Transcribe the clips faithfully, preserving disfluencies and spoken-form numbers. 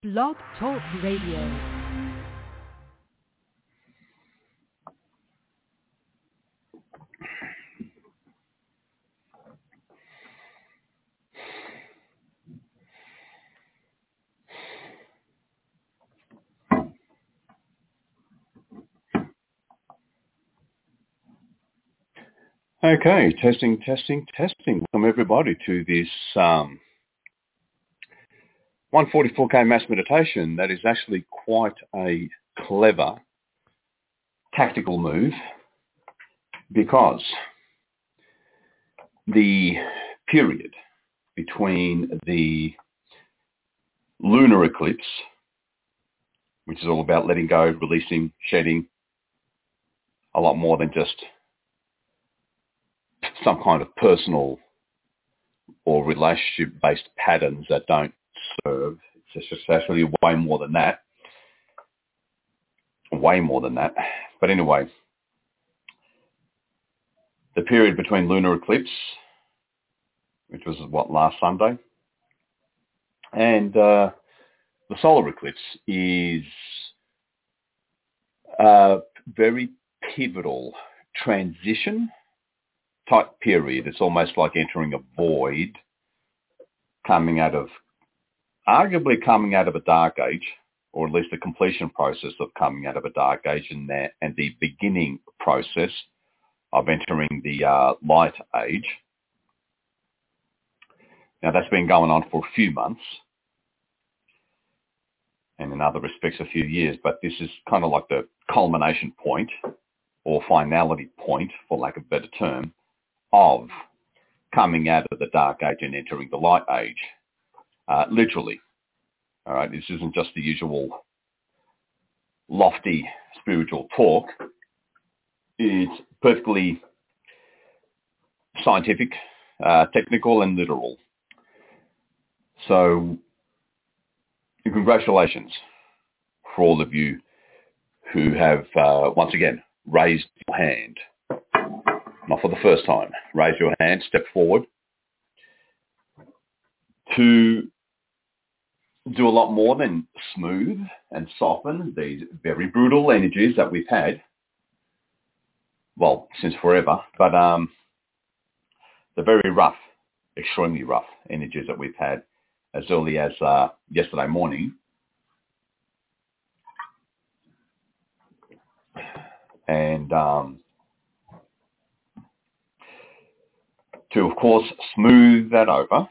Blog Talk Radio. Okay, testing, testing, testing. Welcome everybody to this um, one forty-four K mass meditation. That is actually quite a clever tactical move because the period between the lunar eclipse, which is all about letting go, releasing, shedding, a lot more than just some kind of personal or relationship-based patterns that don't serve. It's just actually way more than that. Way more than that. But anyway, the period between lunar eclipse, which was what, last Sunday, and uh, the solar eclipse is a very pivotal transition type period. It's almost like entering a void, coming out of, arguably coming out of a dark age, or at least the completion process of coming out of a dark age, and, that, and the beginning process of entering the uh, light age. Now that's been going on for a few months, and in other respects a few years, but this is kind of like the culmination point, or finality point, for lack of a better term, of coming out of the dark age and entering the light age, uh, literally. All right, this isn't just the usual lofty spiritual talk. It's perfectly scientific, uh, technical, and literal. So, congratulations for all of you who have, uh, once again, raised your hand. Not for the first time. Raise your hand, step forward to do a lot more than smooth and soften these very brutal energies that we've had, well, since forever, but um, the very rough, extremely rough energies that we've had as early as uh, yesterday morning. And um, to, of course, smooth that over,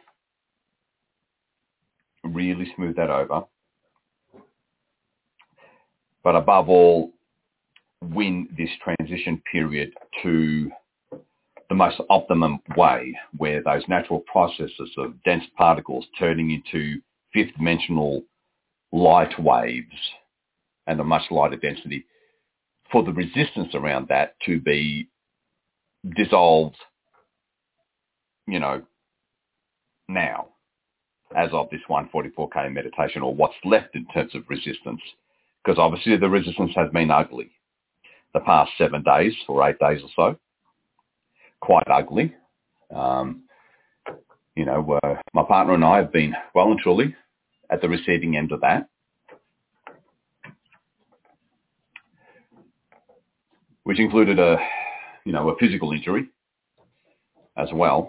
really smooth that over, but above all, win this transition period to the most optimum way, where those natural processes of dense particles turning into fifth dimensional light waves and a much lighter density, for the resistance around that to be dissolved, you know, now, as of this one forty-four K meditation, or what's left in terms of resistance, because obviously the resistance has been ugly the past seven days or eight days or so, quite ugly. Um, you know, uh, my partner and I have been well and truly at the receiving end of that, which included a, you know, a physical injury as well,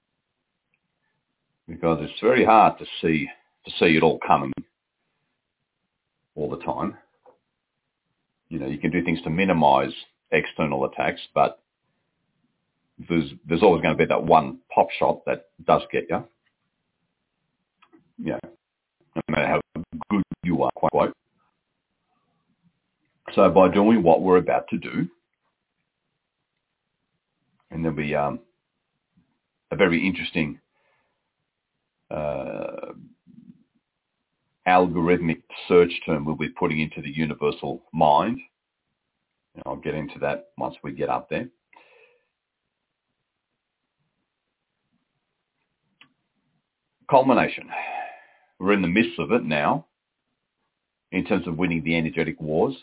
because it's very hard to see to see it all coming all the time. You know, you can do things to minimize external attacks, but there's there's always going to be that one pop shot that does get you. Yeah, no matter how good you are, quite quite. So by doing what we're about to do, and there'll be um, a very interesting uh, algorithmic search term we'll be putting into the universal mind. And I'll get into that once we get up there. Culmination. We're in the midst of it now in terms of winning the energetic wars.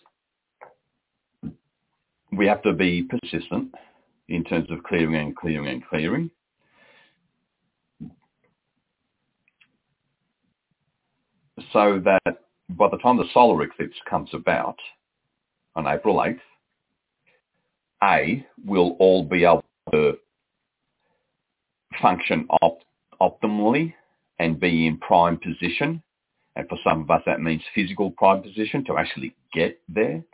We have to be persistent in terms of clearing and clearing and clearing. So that by the time the solar eclipse comes about on April eighth, A, we'll all be able to function op- optimally and be in prime position. And for some of us, that means physical prime position to actually get there,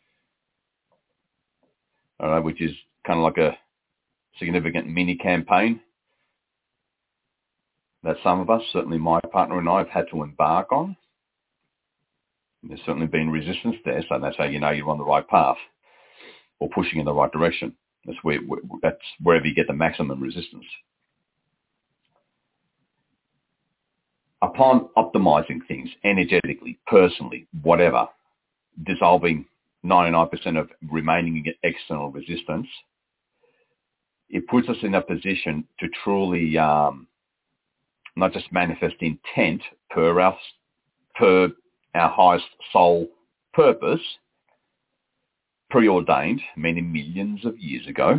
all right, which is kind of like a significant mini campaign that some of us, certainly my partner and I, have had to embark on. And there's certainly been resistance there, so that's how you know you're on the right path or pushing in the right direction. That's where that's wherever you get the maximum resistance. Upon optimizing things energetically, personally, whatever, dissolving ninety-nine percent of remaining external resistance, it puts us in a position to truly um, not just manifest intent per our, per our highest soul purpose, preordained many millions of years ago,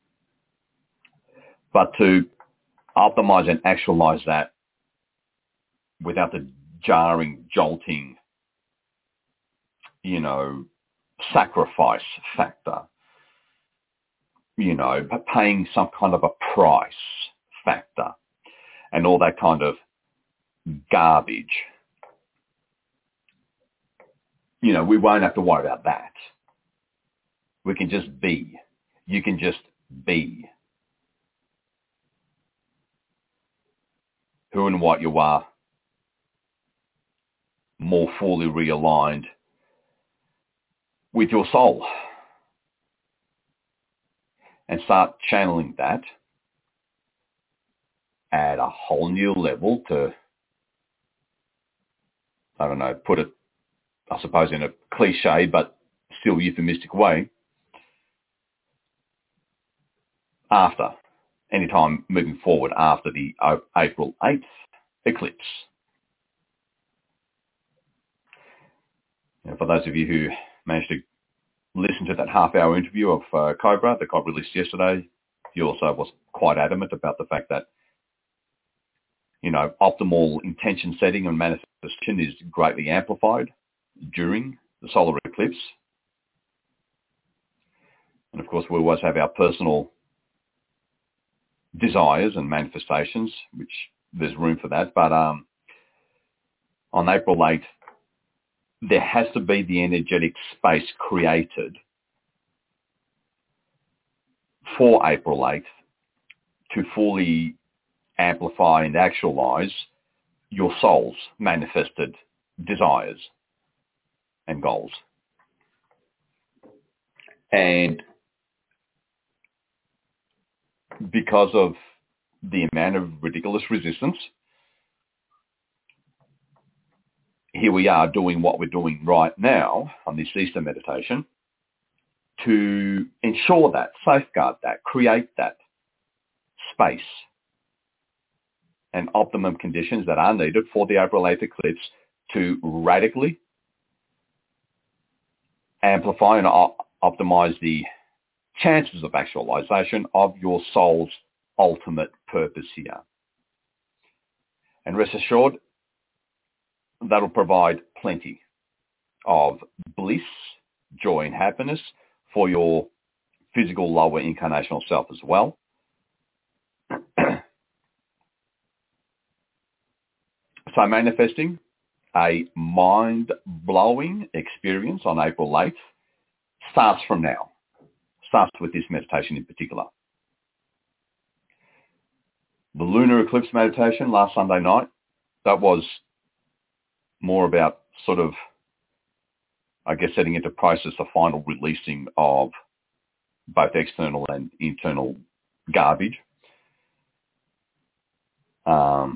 but to optimize and actualize that without the jarring, jolting, you know, sacrifice factor, you know, paying some kind of a price factor and all that kind of garbage. You know, we won't have to worry about that. We can just be. You can just be who and what you are, more fully realigned with your soul, and start channeling that at a whole new level to, I don't know, put it, I suppose, in a cliche but still euphemistic way, after, any time moving forward after the April eighth eclipse. And for those of you who managed to listen to that half-hour interview of uh, Cobra that got released yesterday, he also was quite adamant about the fact that, you know, optimal intention setting and manifestation is greatly amplified during the solar eclipse. And of course, we always have our personal desires and manifestations, which there's room for that. But um, on April eighth, there has to be the energetic space created for April eighth to fully amplify and actualize your soul's manifested desires and goals. And because of the amount of ridiculous resistance, here we are doing what we're doing right now on this Easter meditation to ensure that, safeguard that, create that space and optimum conditions that are needed for the April eighth eclipse to radically amplify and op- optimize the chances of actualization of your soul's ultimate purpose here. And rest assured, that'll provide plenty of bliss, joy, and happiness for your physical lower incarnational self as well. So manifesting a mind-blowing experience on April eighth starts from now, starts with this meditation in particular. The lunar eclipse meditation last Sunday night, that was more about sort of, I guess, setting into process the final releasing of both external and internal garbage. Um,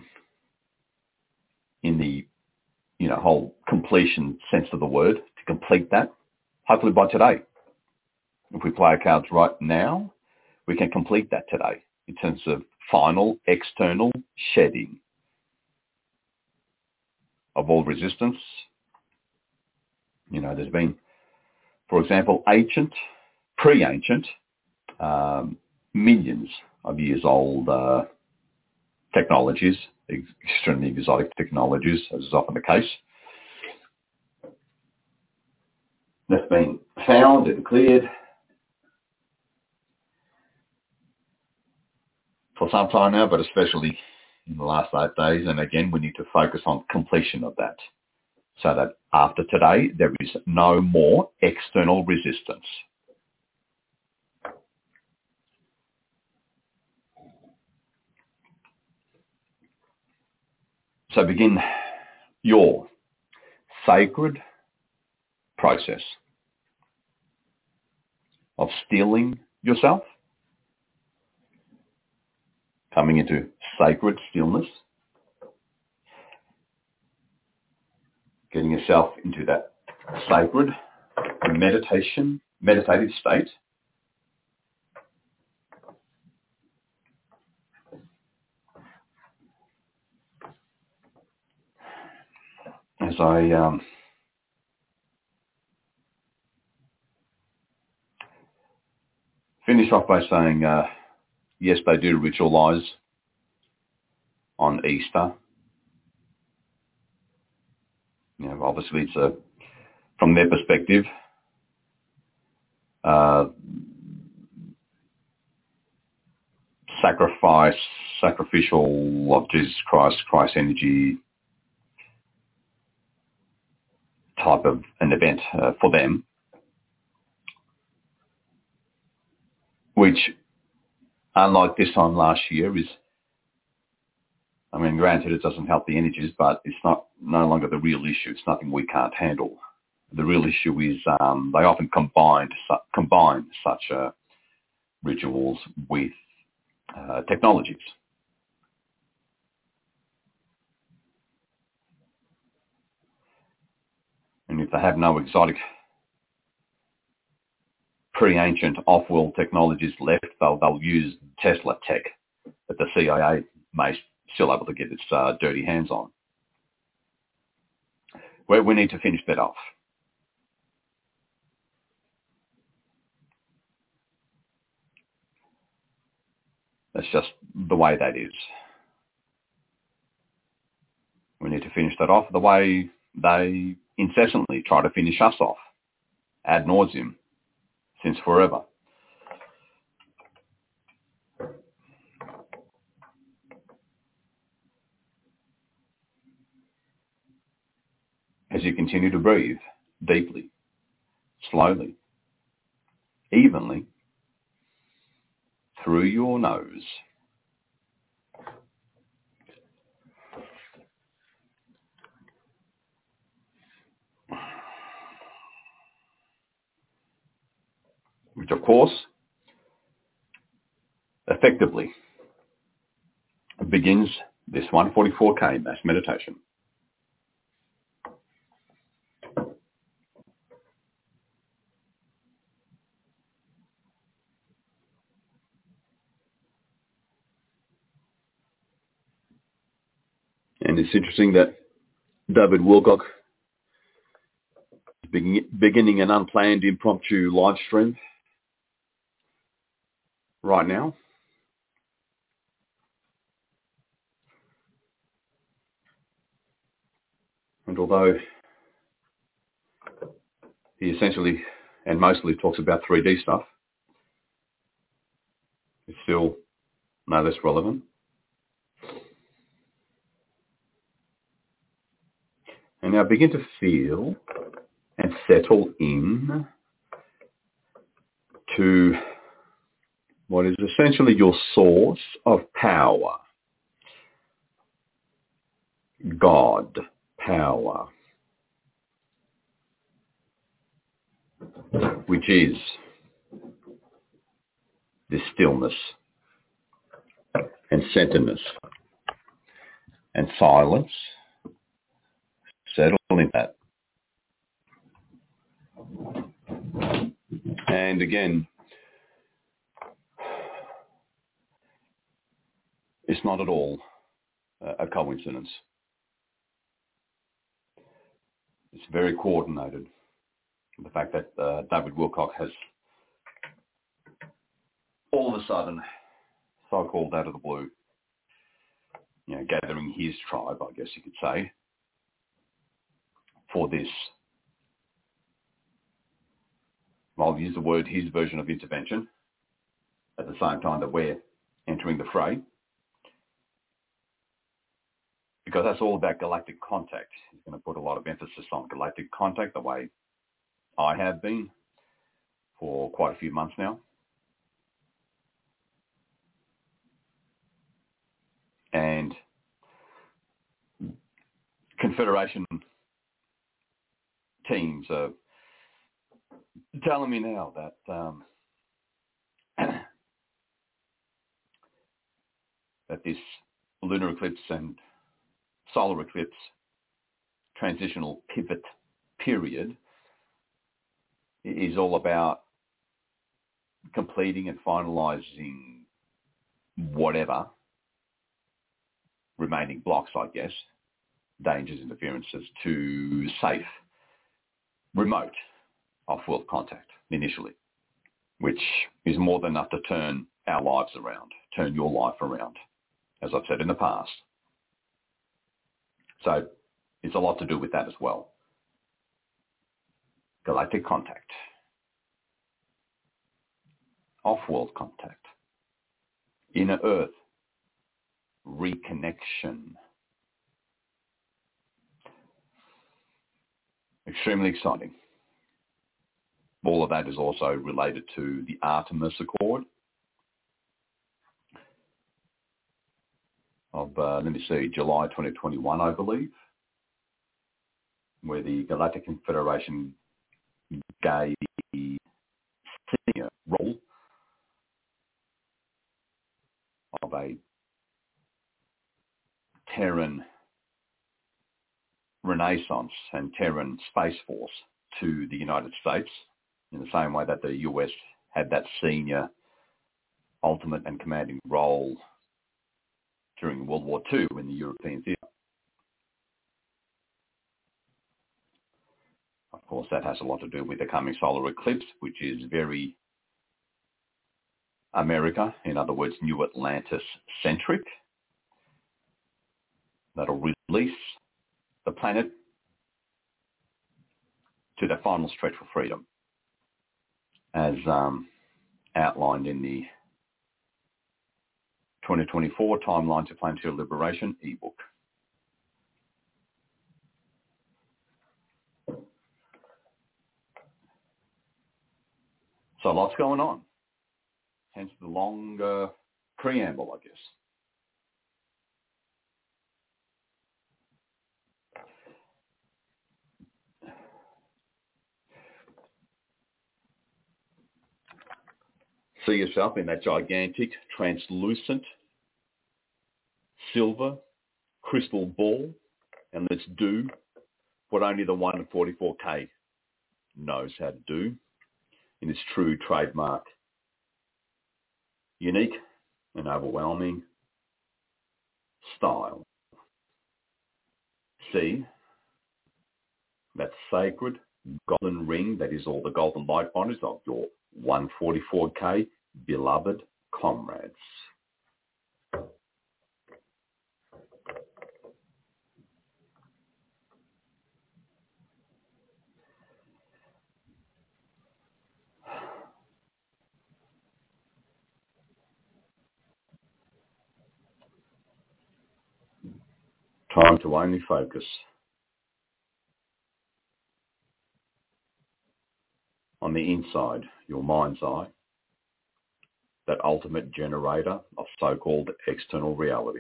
in the, you know, whole completion sense of the word, to complete that, hopefully by today. If we play our cards right now, we can complete that today in terms of final external shedding of all resistance. You know, there's been, for example, ancient, pre-ancient, um, millions of years old uh, technologies, extremely exotic technologies, as is often the case, that's been found and cleared for some time now, but especially in the last eight days. And again, we need to focus on completion of that so that after today, there is no more external resistance. So begin your sacred process of steeling yourself, coming into sacred stillness, getting yourself into that sacred meditation, meditative state. As I um, finish off by saying, uh, yes, they do ritualize on Easter. You know, obviously, it's a, from their perspective, uh, sacrifice, sacrificial of Jesus Christ, Christ energy type of an event uh, for them, which, unlike this time last year, is, I mean, granted, it doesn't help the energies, but it's not no longer the real issue. It's nothing we can't handle. The real issue is um, they often combined, su- combine such uh, rituals with uh, technologies. And if they have no exotic pre-ancient off-world technologies left, they'll, they'll use Tesla tech that the C I A may still able to get its uh, dirty hands on. We, we need to finish that off. That's just the way that is. We need to finish that off the way they incessantly try to finish us off, ad nauseum, since forever. As you continue to breathe deeply, slowly, evenly, through your nose, which of course effectively begins this one forty-four K mass meditation. And it's interesting that David Wilcock is beginning an unplanned impromptu live stream right now. And although he essentially and mostly talks about three D stuff, it's still no less relevant. And now begin to feel and settle in to what is essentially your source of power. God power, which is this stillness and centeredness and silence. Settle in that. And again, it's not at all a coincidence. It's very coordinated. The fact that uh, David Wilcock has all of a sudden, so-called out of the blue, you know, gathering his tribe, I guess you could say, for this. I'll use the word his version of intervention at the same time that we're entering the fray, because that's all about galactic contact. He's going to put a lot of emphasis on galactic contact, the way I have been for quite a few months now. And Confederation teams are telling me now that um, that this lunar eclipse and solar eclipse transitional pivot period is all about completing and finalising whatever remaining blocks, I guess, dangers, interferences to safe, remote, off-world contact initially, which is more than enough to turn our lives around, turn your life around, as I've said in the past. So it's a lot to do with that as well. Galactic contact, off-world contact, inner Earth, reconnection. Extremely exciting. All of that is also related to the Artemis Accord of, uh, let me see, July twenty twenty-one, I believe, where the Galactic Confederation gave the senior role of a Terran Renaissance and Terran Space Force to the United States, in the same way that the U S had that senior, ultimate and commanding role during World War Two in the European theatre. Of course, that has a lot to do with the coming solar eclipse, which is very America, in other words, New Atlantis-centric. That'll release the planet to the final stretch for freedom, as um, outlined in the twenty twenty-four Timeline to Planetary Liberation ebook. So lots going on, hence the long uh, preamble, I guess. See yourself in that gigantic, translucent, silver, crystal ball, and let's do what only the one in forty-four K knows how to do in its true trademark, unique and overwhelming style. See that sacred golden ring that is all the golden light bodies of your one forty-four K beloved comrades. Time to only focus on the inside, your mind's eye, that ultimate generator of so-called external reality.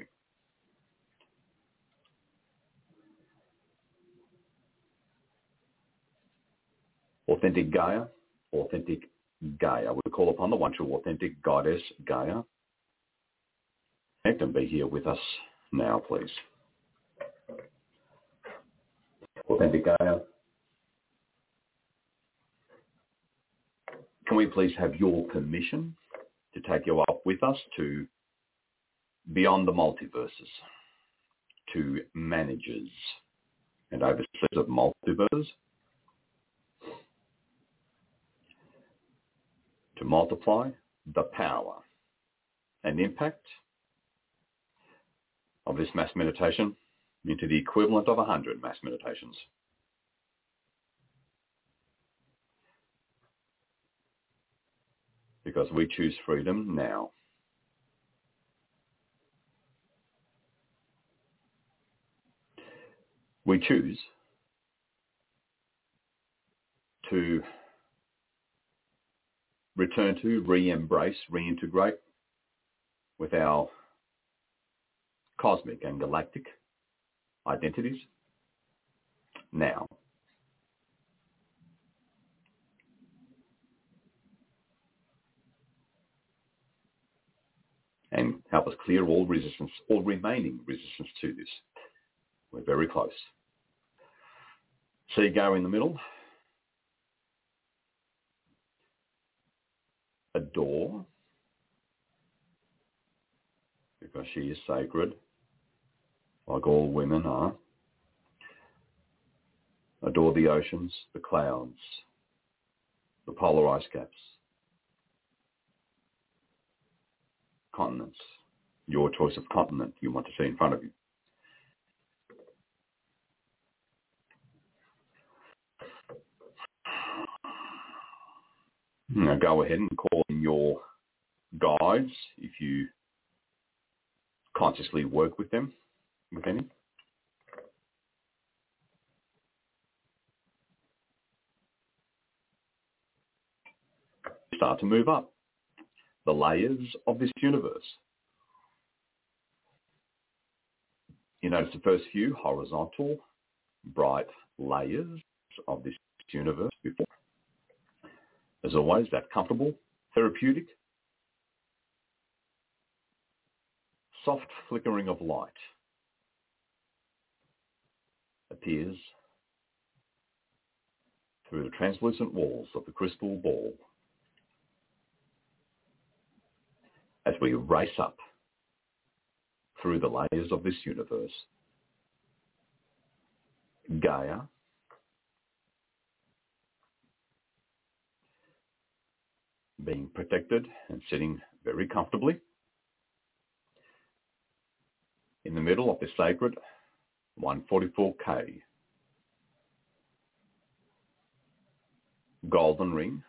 Authentic Gaia, authentic Gaia. We call upon the one true authentic goddess Gaia. Connect and be here with us now, please. Authentic Gaia, can we please have your permission to take you up with us to beyond the multiverses, to managers and overseers of multiverses, to multiply the power and impact of this mass meditation into the equivalent of a hundred mass meditations. because we choose freedom now. We choose to return to, re-embrace, reintegrate with our cosmic and galactic identities now. And help us clear all resistance, all remaining resistance to this. We're very close. See Gaia in the middle. Adore, because she is sacred, like all women are. Adore the oceans, the clouds, the polar ice caps, continents, your choice of continent you want to see in front of you. Now go ahead and call in your guides if you consciously work with them, with any. Start to move up the layers of this universe. You notice the first few horizontal, bright layers of this universe before. As always, that comfortable, therapeutic, soft flickering of light appears through the translucent walls of the crystal ball as we race up through the layers of this universe. Gaia being protected and sitting very comfortably in the middle of the sacred one forty-four K golden ring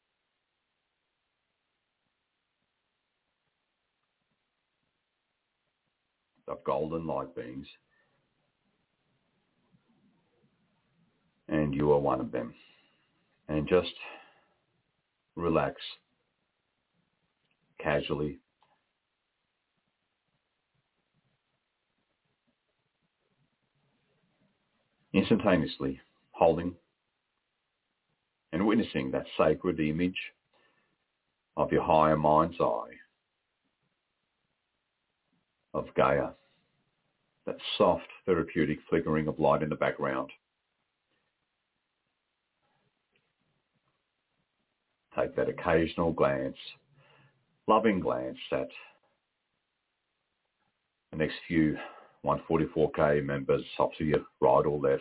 of golden light beings, and you are one of them. And just relax casually, instantaneously holding and witnessing that sacred image of your higher mind's eye of Gaia, that soft therapeutic flickering of light in the background. Take that occasional glance, loving glance at the next few one forty-four K members up to your right or left,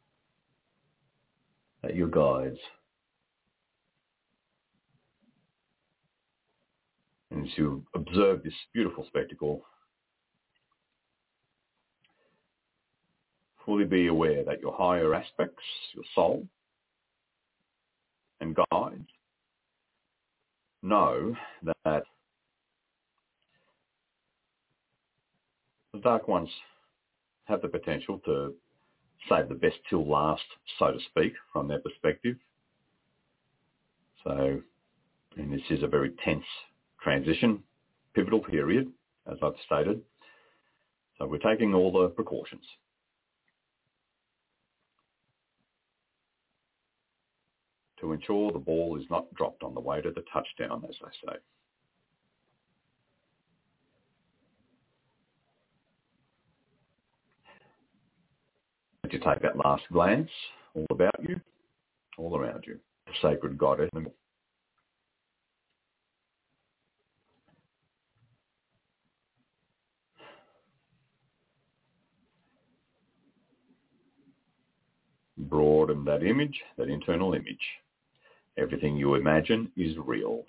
at your guides. And as you observe this beautiful spectacle, fully be aware that your higher aspects, your soul and guides, know that the dark ones have the potential to save the best till last, so to speak, from their perspective. So, and this is a very tense transition, pivotal period, as I've stated. So we're taking all the precautions. To ensure the ball is not dropped on the way to the touchdown, as they say. As you take that last glance, all about you, all around you, the sacred goddess. Broaden that image, that internal image. Everything you imagine is real.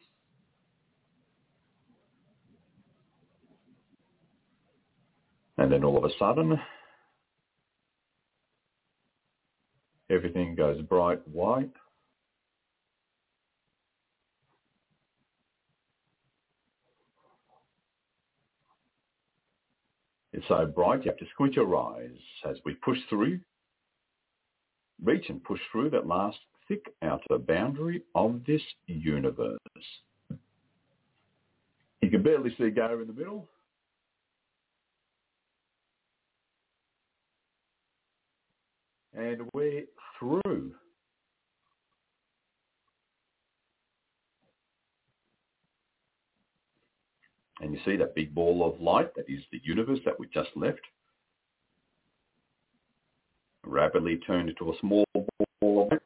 And then all of a sudden, everything goes bright white. It's so bright you have to squint your eyes as we push through, reach and push through that last thick outer boundary of this universe. You can barely see Gaia in the middle. And we're through. And you see that big ball of light that is the universe that we just left, rapidly turned into a small ball of light.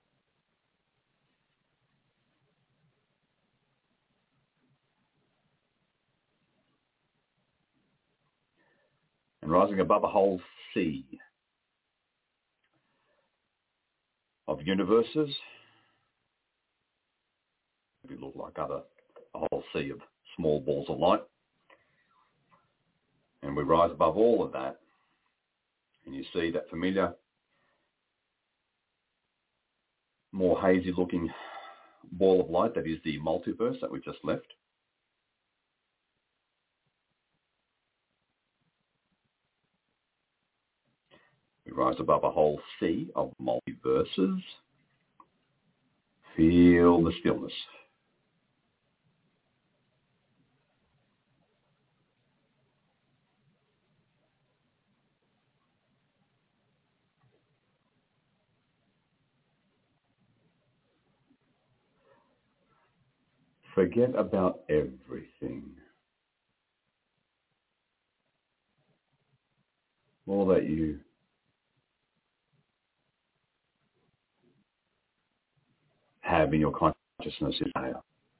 And rising above a whole sea of universes, it look like other, a whole sea of small balls of light. And we rise above all of that, and you see that familiar, more hazy looking ball of light that is the multiverse that we just left. We rise above a whole sea of multiverses. Feel the stillness. Forget about everything. All that you have in your consciousness is there.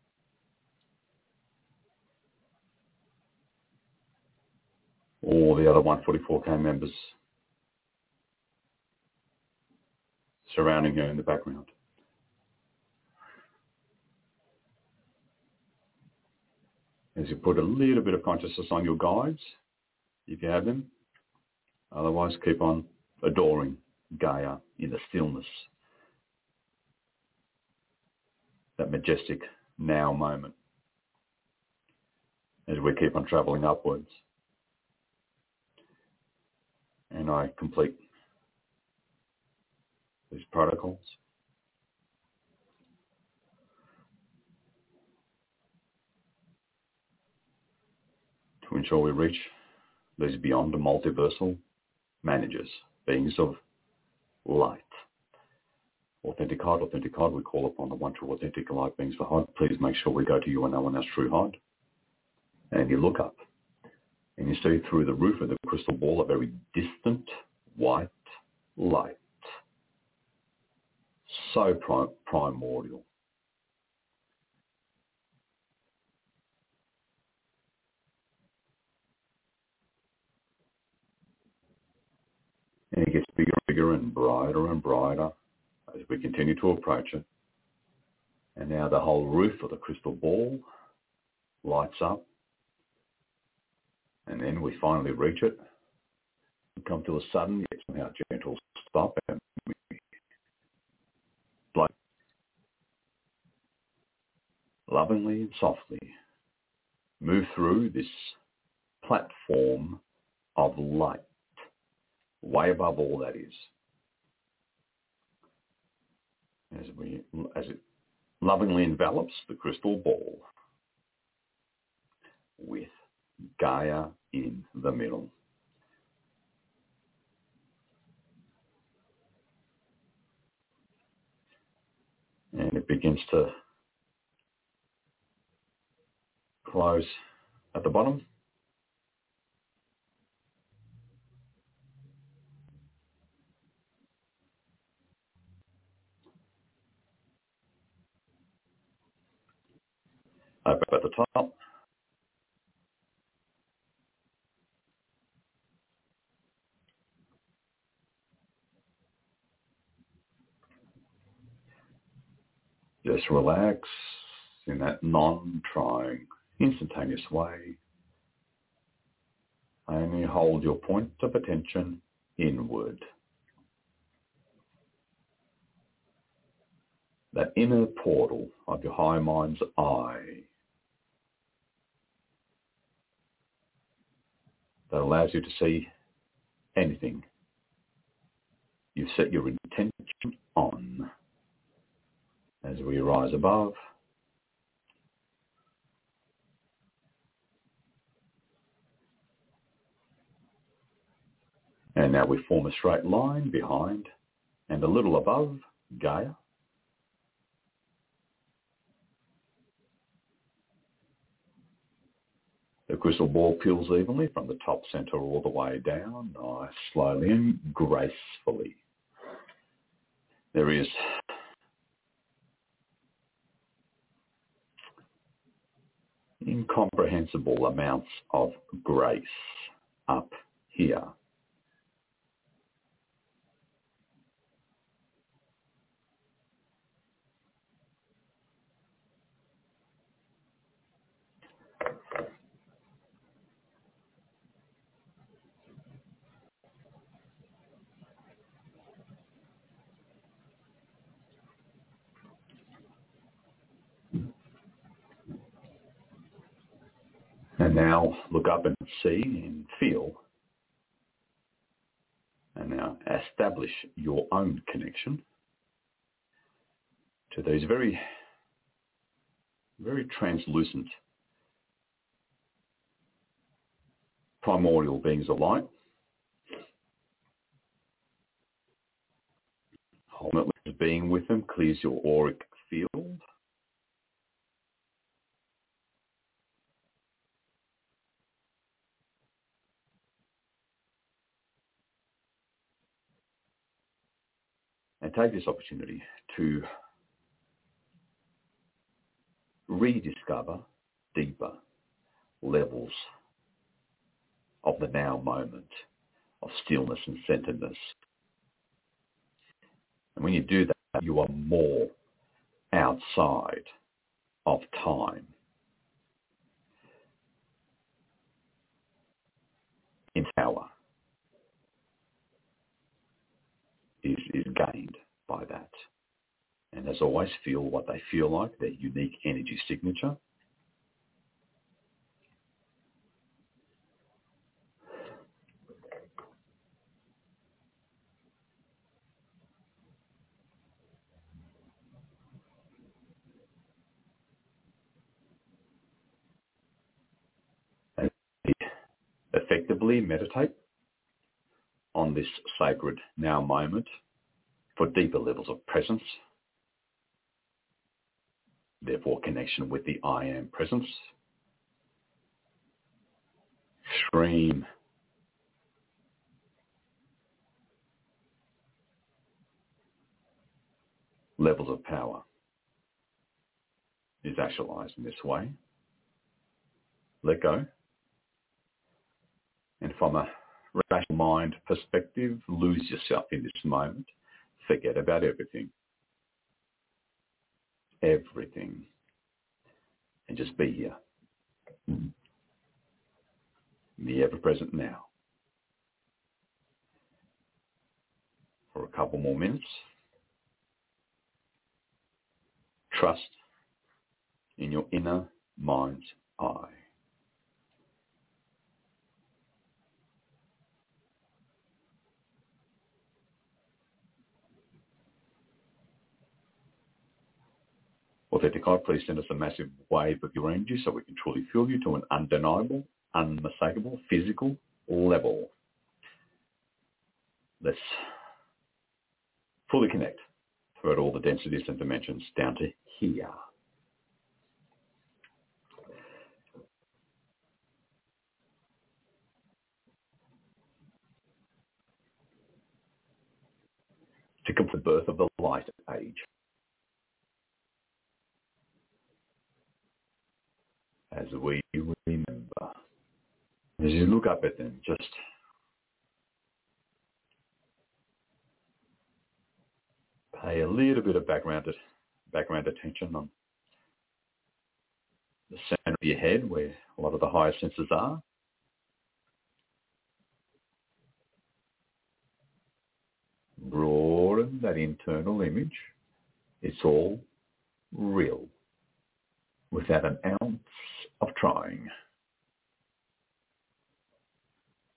All the other one forty-four K members surrounding her in the background. As you put a little bit of consciousness on your guides, if you have them. Otherwise, keep on adoring Gaia in the stillness. That majestic now moment as we keep on traveling upwards. And I complete these protocols. To ensure we reach these beyond the multiversal managers, beings of light. Authentic heart, authentic heart, we call upon the one true authentic light beings for heart. Please make sure we go to you and no one else true heart. And you look up and you see through the roof of the crystal ball a very distant white light. So prim- primordial. And it gets bigger and bigger and brighter and brighter as we continue to approach it. And now the whole roof of the crystal ball lights up. And then we finally reach it. We come to a sudden yet somehow gentle stop, and we like lovingly and softly move through this platform of light, way above all that is. As we, as it lovingly envelops the crystal ball with Gaia in the middle. And it begins to close at the bottom. Open at the top. Just relax in that non-trying, instantaneous way. Only hold your point of attention inward. That inner portal of your high mind's eye. that allows you to see anything you've set your intention on. As we rise above, and now we form a straight line behind and a little above Gaia. The crystal ball peels evenly from the top center all the way down, nice, slowly and gracefully. There is incomprehensible amounts of grace up here. And now look up and see and feel, and now establish your own connection to these very, very translucent primordial beings of light. Ultimately, being with them clears your auric field. And take this opportunity to rediscover deeper levels of the now moment of stillness and centeredness. And when you do that, you are more outside of time. In power is, is gained by that. And as always, feel what they feel like, their unique energy signature. And effectively meditate on this sacred now moment for deeper levels of presence, therefore connection with the I am presence, extreme levels of power is actualized in this way. Let go. And from a rational mind perspective, lose yourself in this moment. Forget about everything. Everything. And just be here. In the ever-present now. For a couple more minutes. Trust in your inner mind's eye. Authentic God, please send us a massive wave of your energy so we can truly feel you to an undeniable, unmistakable, physical level. Let's fully connect throughout all the densities and dimensions down to here. To complete the birth of the light age. As we remember, as you look up at them, just pay a little bit of background, background attention on the center of your head where a lot of the higher senses are. Broaden that internal image. It's all real without an ounce of trying.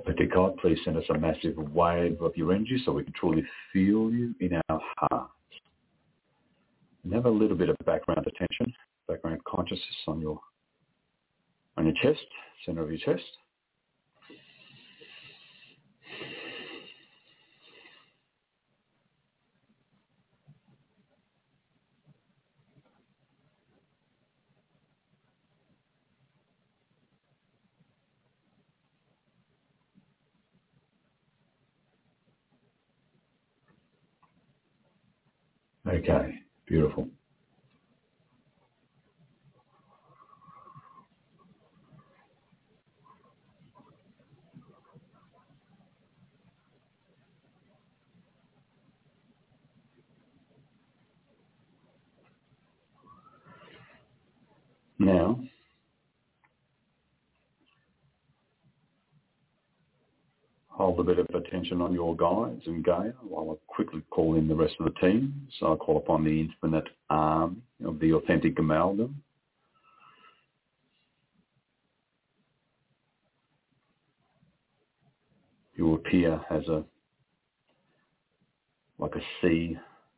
Authentic God, please send us a massive wave of your energy so we can truly feel you in our hearts. And have a little bit of background attention, background consciousness on your on your chest, center of your chest. Okay, beautiful. Now, hold a bit of attention on your guides and Gaia while I quickly call in the rest of the team. So I call upon the infinite army of the authentic amalgam. You appear as a, like a sea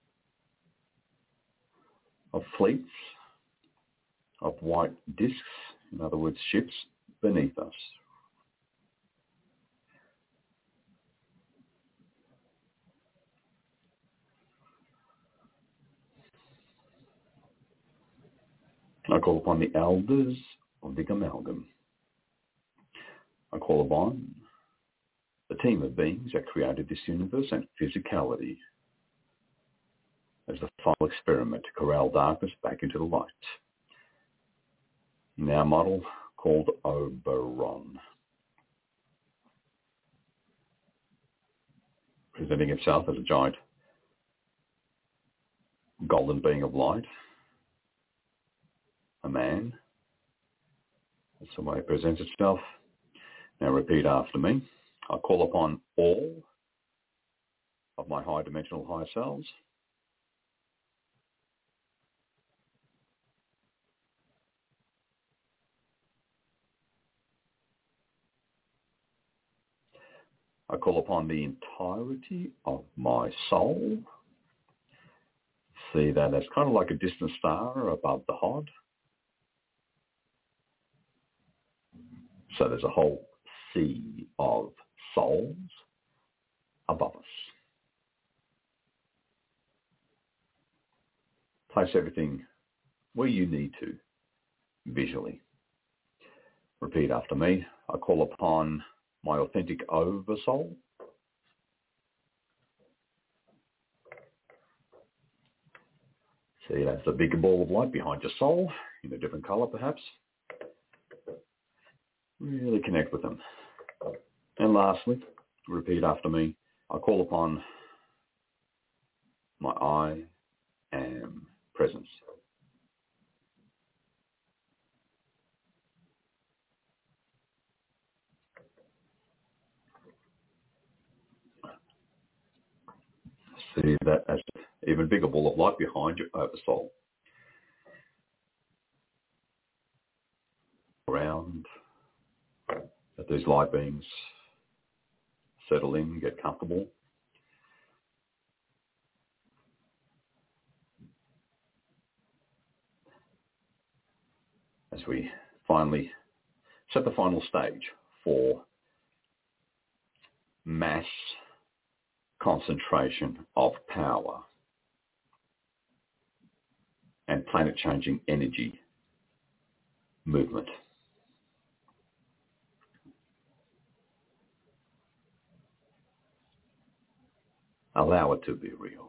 of fleets, of white discs, in other words, ships beneath us. I call upon the elders of the amalgam. I call upon the team of beings that created this universe and physicality as the final experiment to corral darkness back into the light. In our model called Oberon, presenting himself as a giant golden being of light, a man. That's the way it presents itself. Now repeat after me. I call upon all of my high dimensional higher selves I call upon the entirety of my soul. See that as kind of like a distant star above the Hod. So there's a whole sea of souls above us. Place everything where you need to visually. Repeat after me. I call upon my authentic oversoul. See, that's the bigger ball of light behind your soul, in a different color perhaps. Really connect with them. And lastly, repeat after me. I call upon my I am presence. See that as an even bigger ball of light behind your oversoul. Around, let these light beings settle in, get comfortable. As we finally set the final stage for mass concentration of power and planet-changing energy movement. Allow it to be real.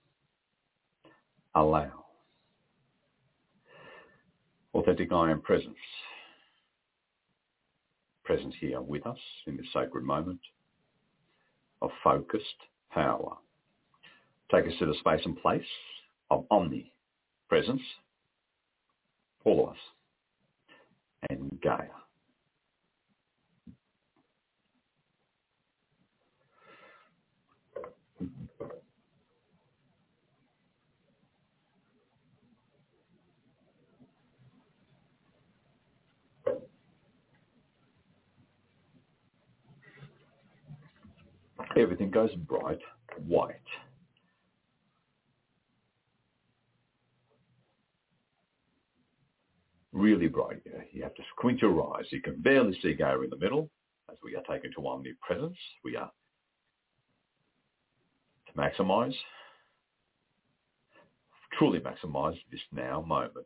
Allow. Authentic I am presence. Presence here with us in this sacred moment of focused power. Take us to the space and place of omnipresence, all of us, and Gaia. everything goes bright white. Really bright. You have to squint your eyes. You can barely see Gaia in the middle. As we are taken to omnipresence, we are to maximise, truly maximise this now moment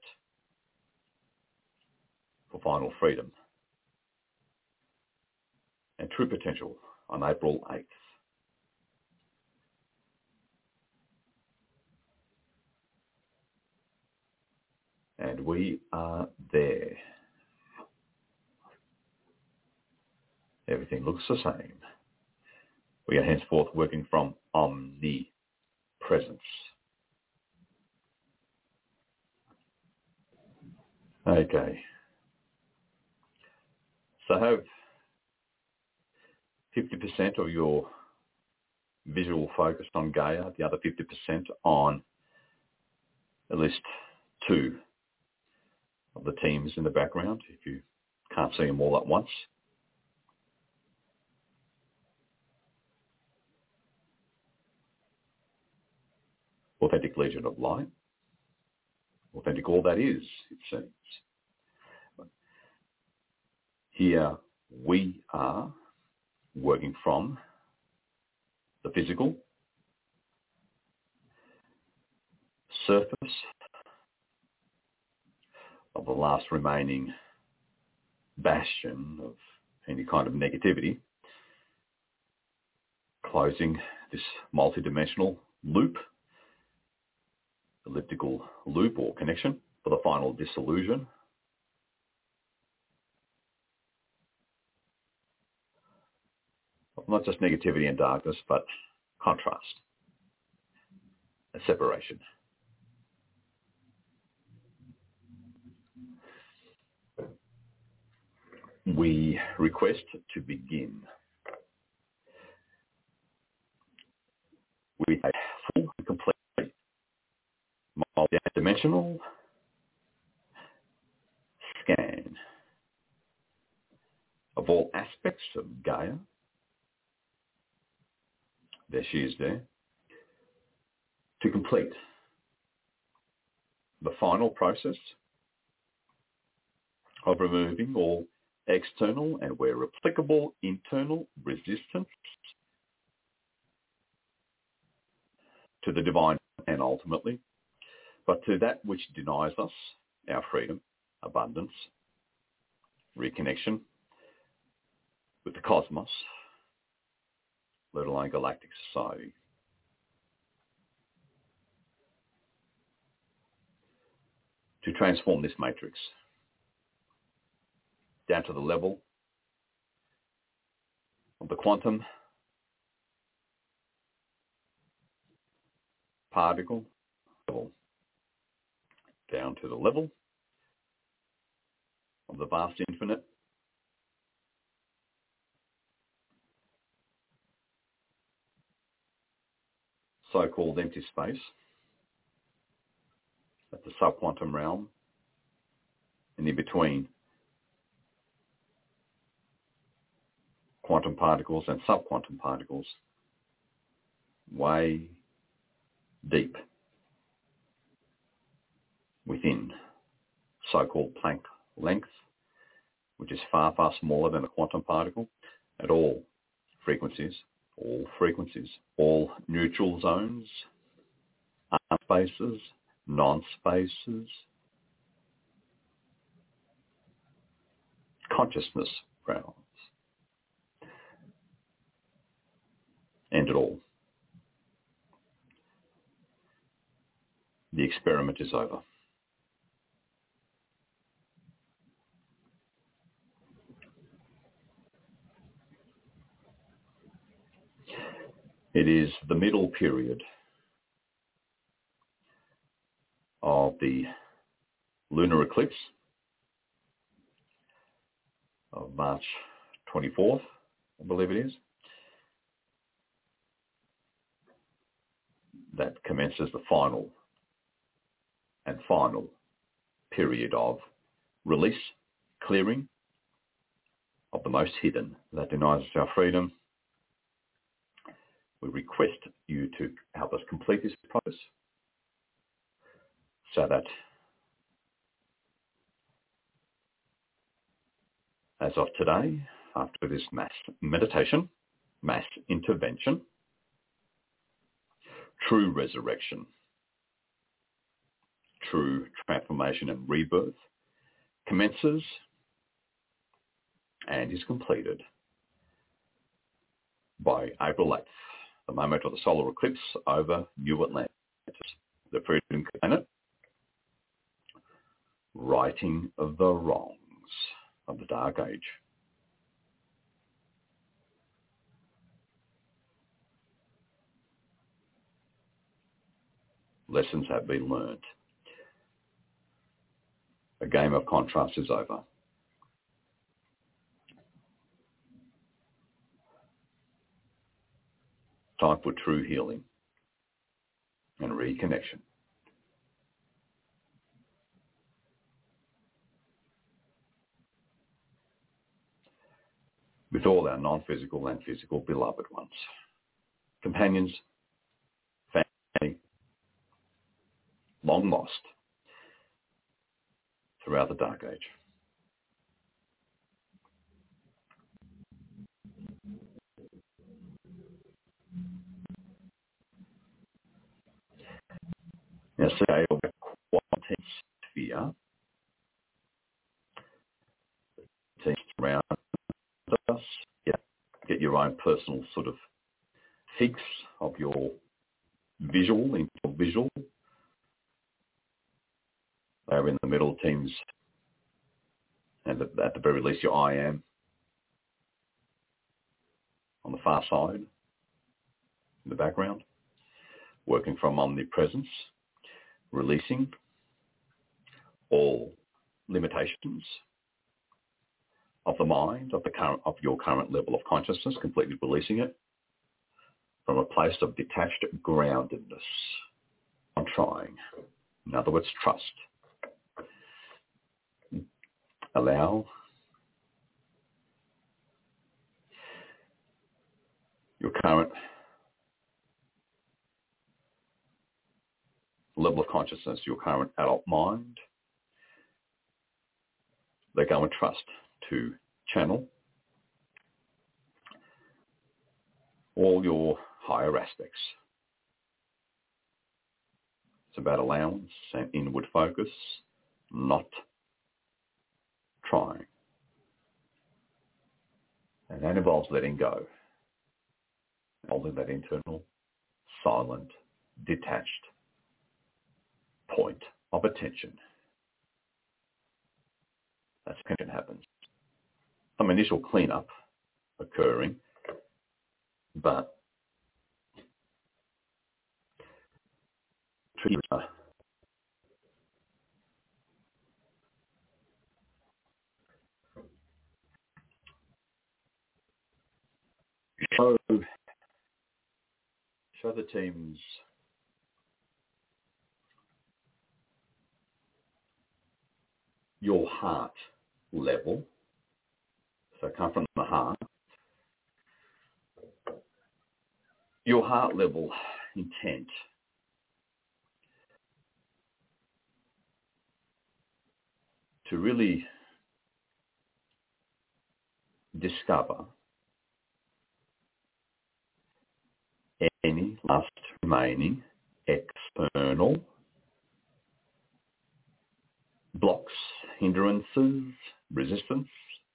for final freedom and true potential on April eighth. And we are there. Everything looks the same. We are henceforth working from omnipresence. Okay. So have fifty percent of your visual focused on Gaia, the other fifty percent on at least two of the teams in the background, if you can't see them all at once. Authentic Legion of Light. Authentic all that is, it seems. Here we are working from the physical surface of the last remaining bastion of any kind of negativity, closing this multidimensional loop, elliptical loop or connection for the final dissolution of not just negativity and darkness, but contrast, a separation. We request to begin with a full and complete multi-dimensional scan of all aspects of Gaia. There she is there. To complete the final process of removing all external and, where applicable, internal resistance to the divine and ultimately, but to that which denies us our freedom, abundance, reconnection with the cosmos, let alone galactic society. To transform this matrix down to the level of the quantum particle level, down to the level of the vast infinite, so-called empty space, at the subquantum realm, and in between quantum particles and subquantum particles, way deep within so-called Planck length, which is far, far smaller than a quantum particle, at all frequencies, all frequencies, all neutral zones, spaces, non-spaces, consciousness realms, and it all. The experiment is over. It is the middle period of the lunar eclipse of March twenty-fourth, I believe it is, that commences the final and final period of release, clearing of the most hidden that denies us our freedom, We request you to help us complete this process so that as of today, after this mass meditation, mass intervention, true resurrection, true transformation and rebirth commences and is completed by April eighth, the moment of the solar eclipse over New Atlantis, the Freedom Planet, righting of the wrongs of the Dark Age. Lessons have been learned. A game of contrast is over. Time for true healing and reconnection. With all our non-physical and physical beloved ones, companions, family, long lost throughout the Dark Age. Now, say of the quantum sphere, teams around us, yeah, get your own personal sort of fix of your visual, in your visual. Over in the middle, teams, and at the very least, your I am on the far side, in the background, working from omnipresence, releasing all limitations of the mind, of the current, of your current level of consciousness, completely releasing it from a place of detached groundedness. I'm trying. In other words, trust. Allow your current level of consciousness, your current adult mind, let go and trust to channel all your higher aspects. It's about allowance and inward focus, not trying. And that involves letting go, holding that internal, silent, detached point of attention. That's when it happens. Some initial cleanup occurring, but show, show the teams your heart level. So come from the heart. Your heart level intent to really discover any last remaining external blocks, hindrances, resistance,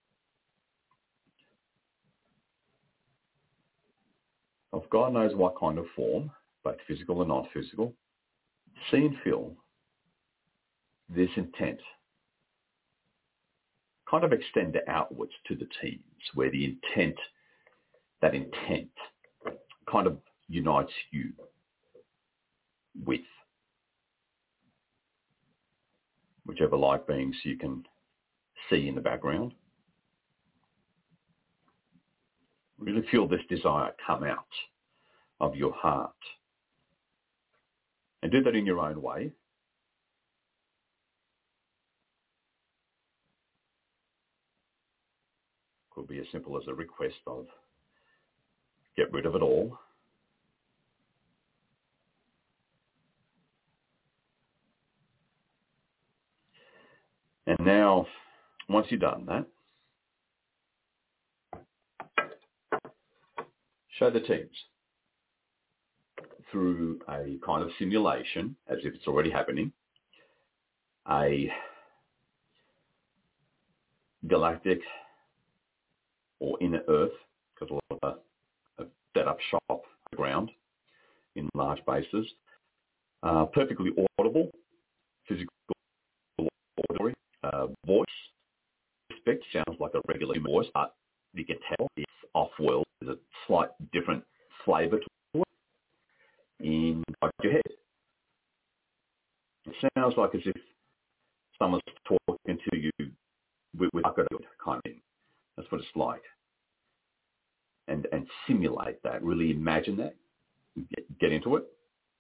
of God knows what kind of form, both physical and non-physical. See and feel this intent kind of extend outwards to the teams, where the intent, that intent kind of unites you with whichever light beings you can see in the background. Really feel this desire come out of your heart. And do that in your own way. Could be as simple as a request of get rid of it all, Now, once you've done that, show the teams through a kind of simulation, as if it's already happening, a galactic or inner Earth, because a lot of them have set up shop ground in large bases, uh, perfectly audible, physical auditory, uh, voice, respect, sounds like a regular voice, but you can tell it's off-world. There's a slight different flavour to it inside your head. It sounds like as if someone's talking to you with, with a kind of thing. That's what it's like. And and simulate that. Really imagine that. Get, get into it.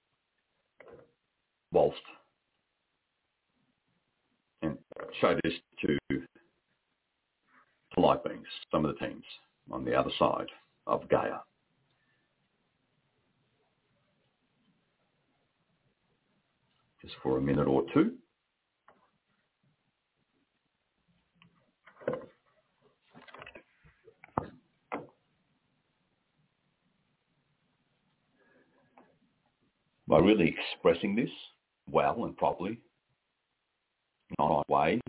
Whilst and show this to light beings, some of the teams on the other side of Gaia. Just for a minute or two. By really expressing this well and properly, not a way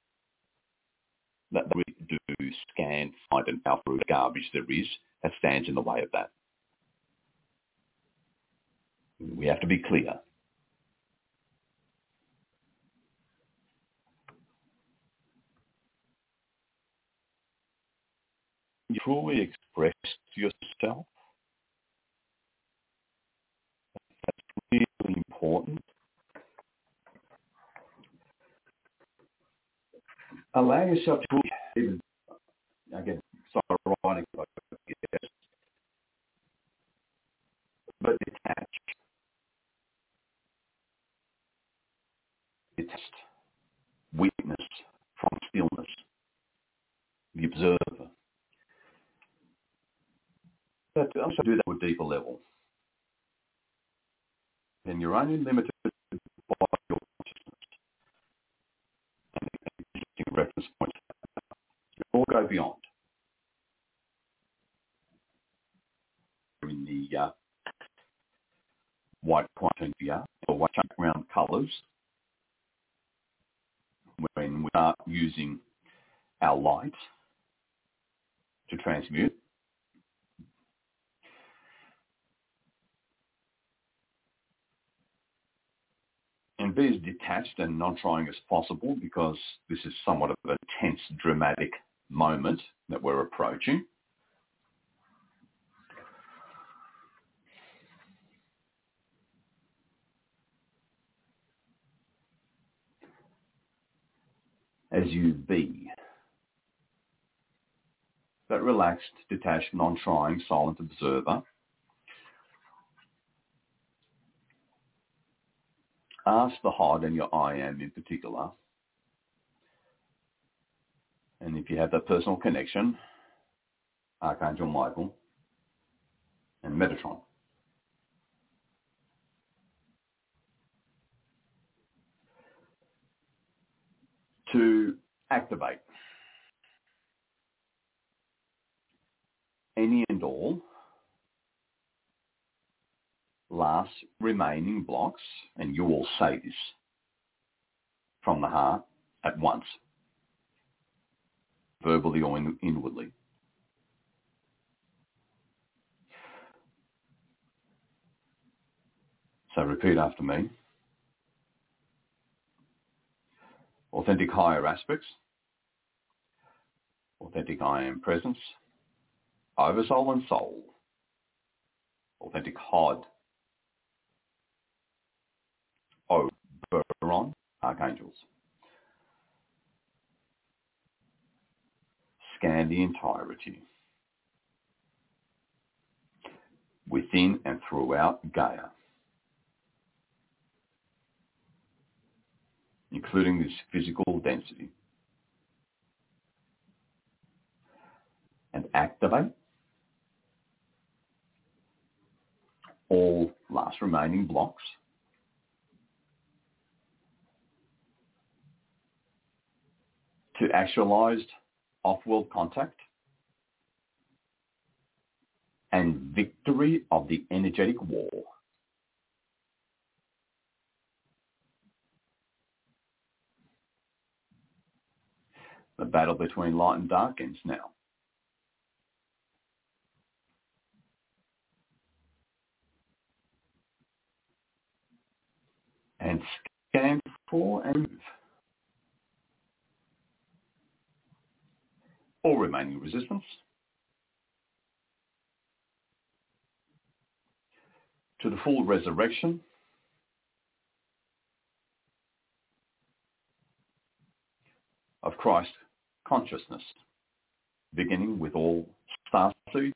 that we do scan, find and out through the garbage there is that stands in the way of that. We have to be clear. You truly express yourself. That's really important. Allow yourself to even, again, sorry, writing, yes, but detach. Detach. Witness from stillness. The observer. But also do that at a deeper level. Then you're only limited by your consciousness and the reference point. You all go beyond. In the uh, white quantum view or white background colours, when we are using our light to transmute, and be as detached and non-trying as possible, because this is somewhat of a tense, dramatic moment that we're approaching. As you be that relaxed, detached, non-trying, silent observer, ask the heart and your I am in particular, and if you have that personal connection, Archangel Michael and Metatron, to activate any and all last remaining blocks, and you will say this from the heart at once, verbally or in, inwardly. So repeat after me. Authentic higher aspects, authentic I am presence, oversoul and soul, authentic H O D, Oberon, archangels. Scan the entirety, within and throughout Gaia, including this physical density, and activate all last remaining blocks to actualized off-world contact and victory of the energetic war. The battle between light and dark ends now. And scan for and move. All remaining resistance to the full resurrection of Christ consciousness, beginning with all starseed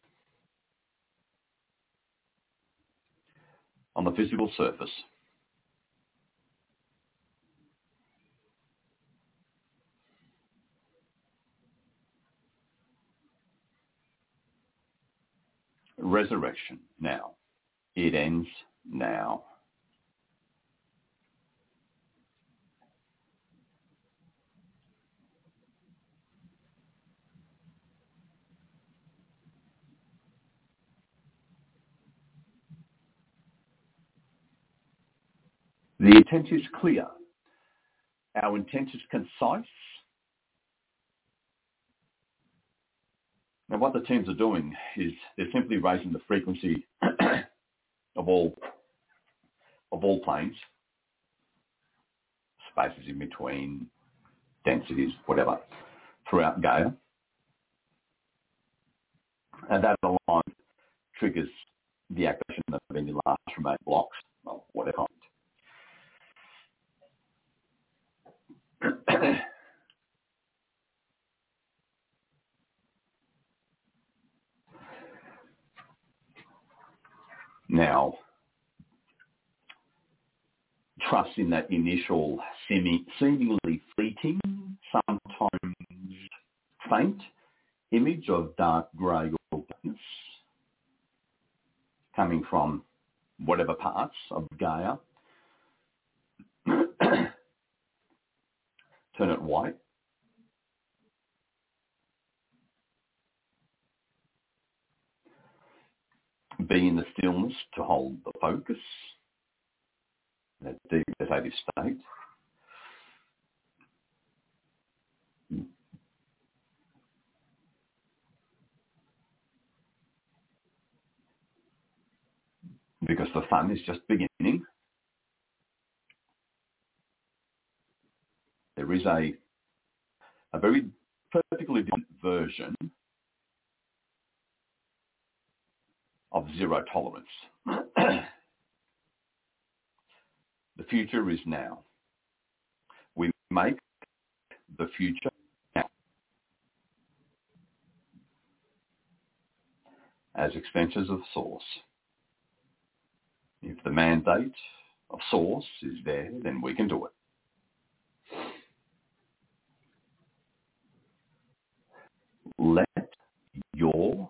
on the physical surface. Resurrection now. It ends now. The intent is clear. Our intent is concise. Now, what the teams are doing is they're simply raising the frequency of all of all planes, spaces in between, densities, whatever, throughout Gaia, and that alone triggers the activation of any large remaining blocks, or whatever. Now, trust in that initial semi, seemingly fleeting, sometimes faint image of dark grey or blackness coming from whatever parts of Gaia. Turn it white. Be in the stillness to hold the focus, that deep meditative state. Because the fun is just beginning. There is a, a very particularly different version of zero tolerance. The future is now. We make the future now. As extensions of Source. If the mandate of Source is there, then we can do it. Let your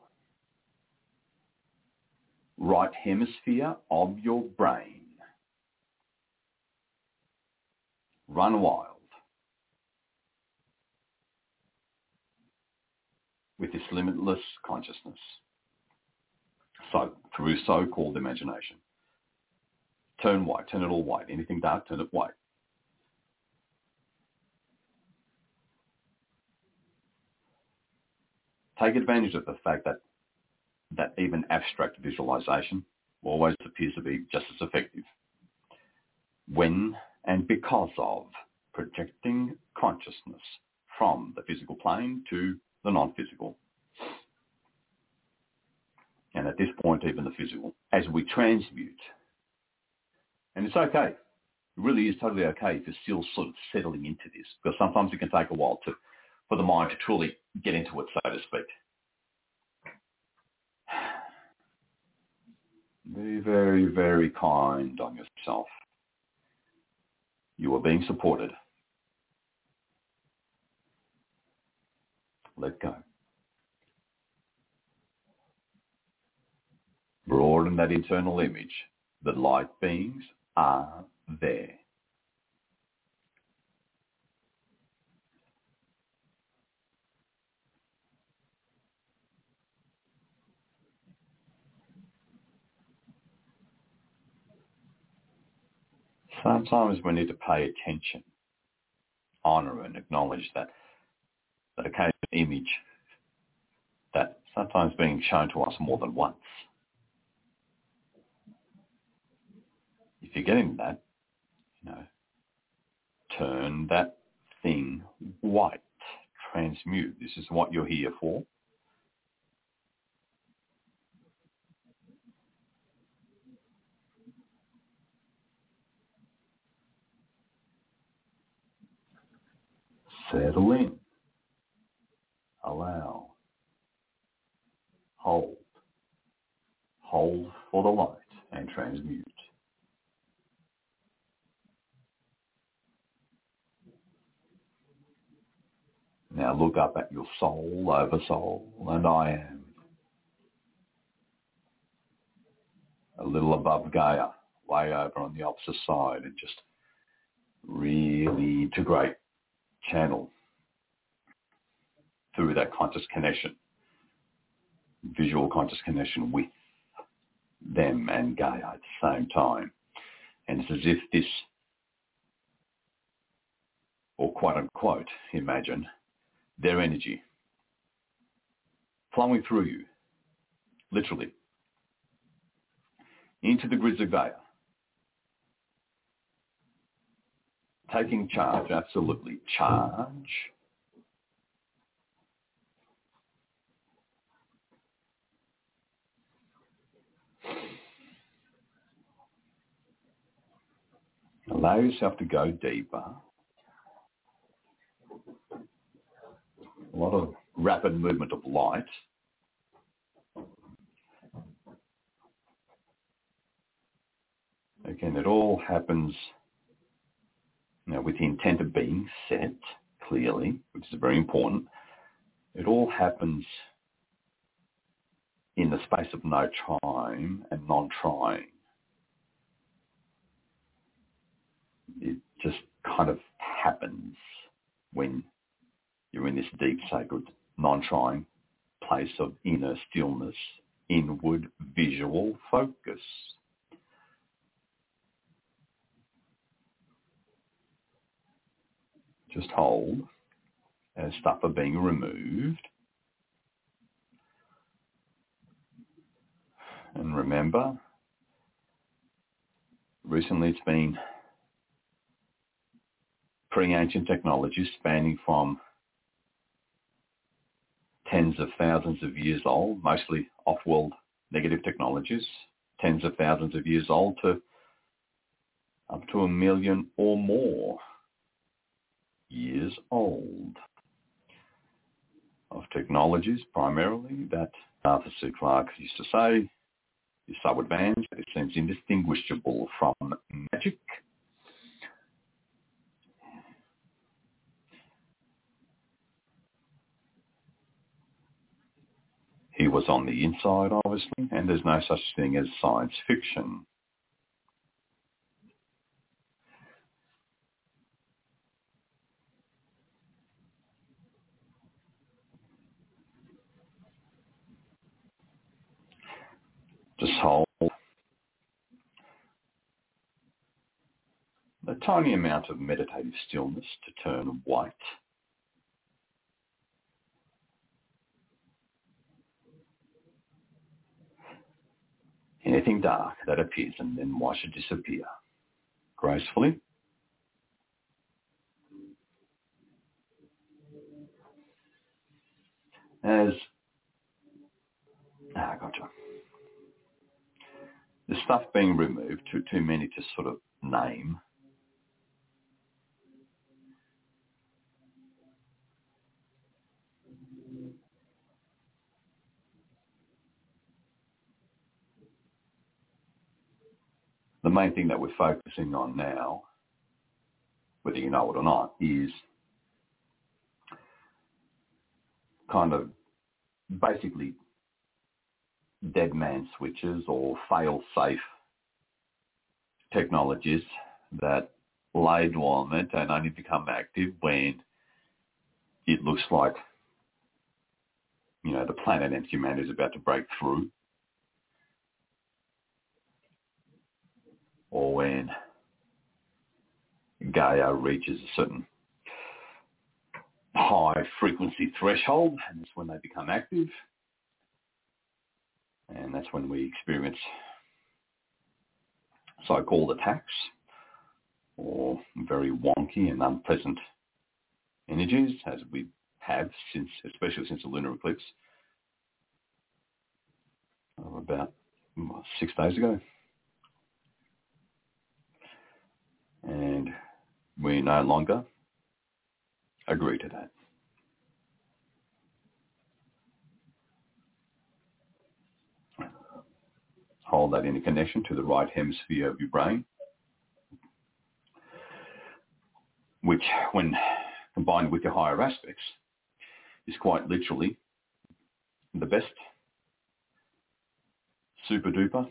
right hemisphere of your brain run wild with this limitless consciousness. So, through so-called imagination. Turn white, turn it all white. Anything dark, turn it white. Take advantage of the fact that that even abstract visualization always appears to be just as effective when and because of projecting consciousness from the physical plane to the non-physical. And at this point, even the physical, as we transmute. And it's okay. It really is totally okay if you're still sort of settling into this, because sometimes it can take a while to, for the mind to truly get into it, so to speak. Be very, very kind on yourself. You are being supported. Let go. Broaden that internal image that light beings are there. Sometimes we need to pay attention, honour and acknowledge that, that occasional image that sometimes being shown to us more than once. If you're getting that, you know, turn that thing white, transmute. This is what you're here for. Settle in. Allow. Hold. Hold for the light and transmute. Now look up at your soul over soul, and I am. A little above Gaia, way over on the opposite side, and just really integrate, channel through that conscious connection, visual conscious connection with them and Gaia at the same time. And it's as if this, or quote unquote, imagine their energy flowing through you, literally, into the grids of Gaia. Taking charge, absolutely charge. Allow yourself to go deeper. A lot of rapid movement of light. Again, it all happens, you know, with the intent of being set clearly, which is very important. It all happens in the space of no time and non-trying. It just kind of happens when you're in this deep, sacred, non-trying place of inner stillness, inward visual focus. Just hold as stuff are being removed. And remember, recently it's been pre-ancient technologies spanning from tens of thousands of years old, mostly off-world negative technologies, tens of thousands of years old, to up to a million or more years old of technologies primarily that Arthur C. Clarke used to say is so advanced that it seems indistinguishable from magic. He was on the inside, obviously, and there's no such thing as science fiction. Just hold a tiny amount of meditative stillness to turn white. Anything dark that appears and then watch it disappear gracefully. As, ah, gotcha. The stuff being removed, too, too many to sort of name. The main thing that we're focusing on now, whether you know it or not, is kind of basically dead man switches or fail-safe technologies that lay dormant and only become active when it looks like, you know, the planet and humanity is about to break through, or when Gaia reaches a certain high frequency threshold, and that's when they become active. And that's when we experience so-called attacks or very wonky and unpleasant energies, as we have since, especially since the lunar eclipse of about what, six days ago. And we no longer agree to that. Hold that in a connection to the right hemisphere of your brain, which, when combined with your higher aspects, is quite literally the best super duper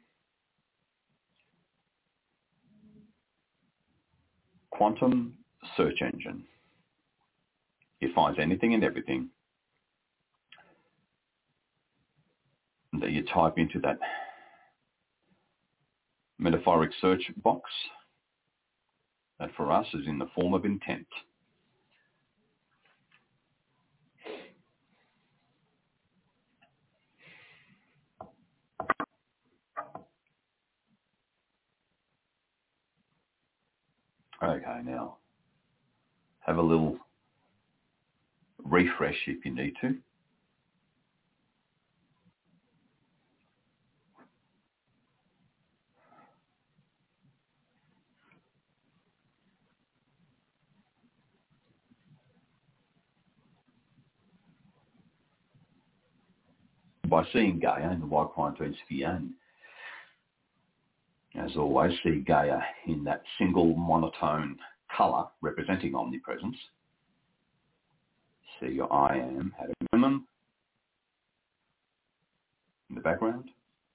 quantum search engine. It finds anything and everything that you type into that metaphoric search box that for us is in the form of intent. Okay, now have a little refresh if you need to. By seeing Gaia in the white quarantine sphere, and as always, see Gaia in that single monotone colour representing omnipresence. See your I am at a minimum in the background.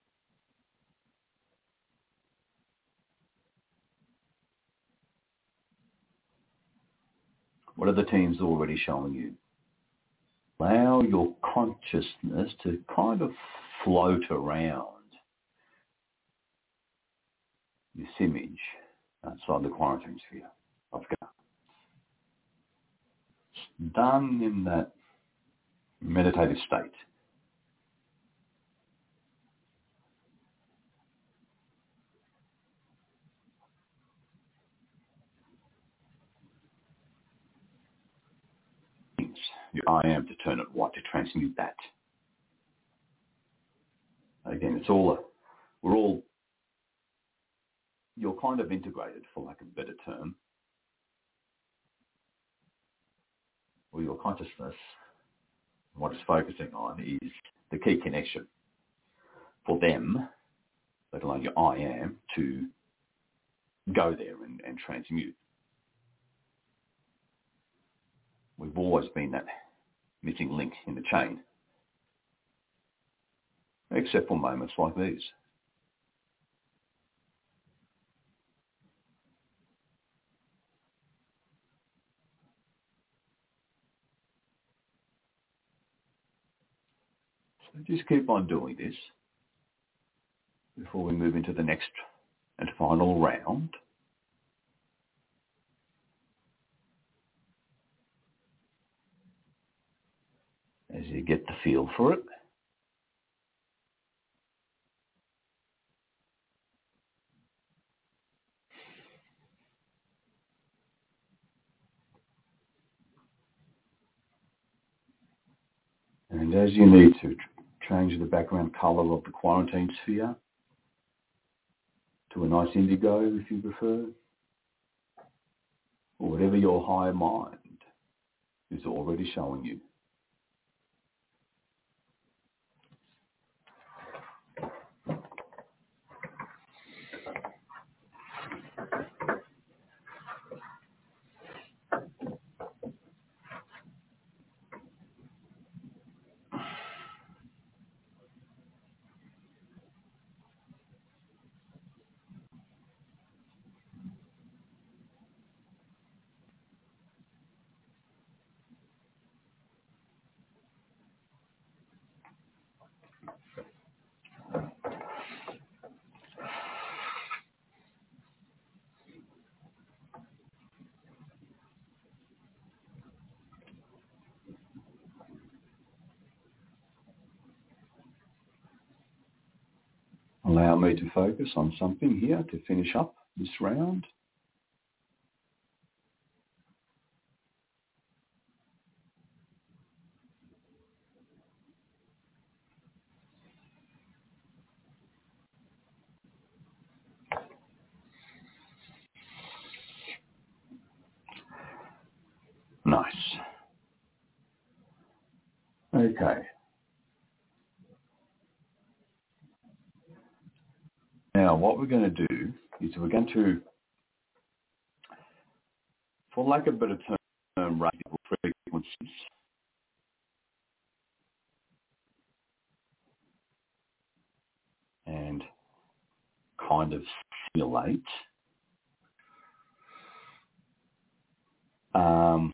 What are the teams already showing you? Allow your consciousness to kind of float around this image outside the quarantine sphere of Gaia. It's done in that meditative state. Your I am to turn it white, to transmute that. Again, it's all, a, we're all, you're kind of integrated, for lack of a better term. Or your consciousness, what it's focusing on is the key connection for them, let alone your I am, to go there and, and transmute. We've always been that missing link in the chain, except for moments like these. So just keep on doing this before we move into the next and final round. As you get the feel for it. And as you need to, change the background colour of the quarantine sphere to a nice indigo if you prefer, or whatever your higher mind is already showing you. allow me to focus on something here to finish up this round. Nice. Okay. Now, what we're going to do is we're going to, for lack of a better term, rate frequencies. And kind of simulate um,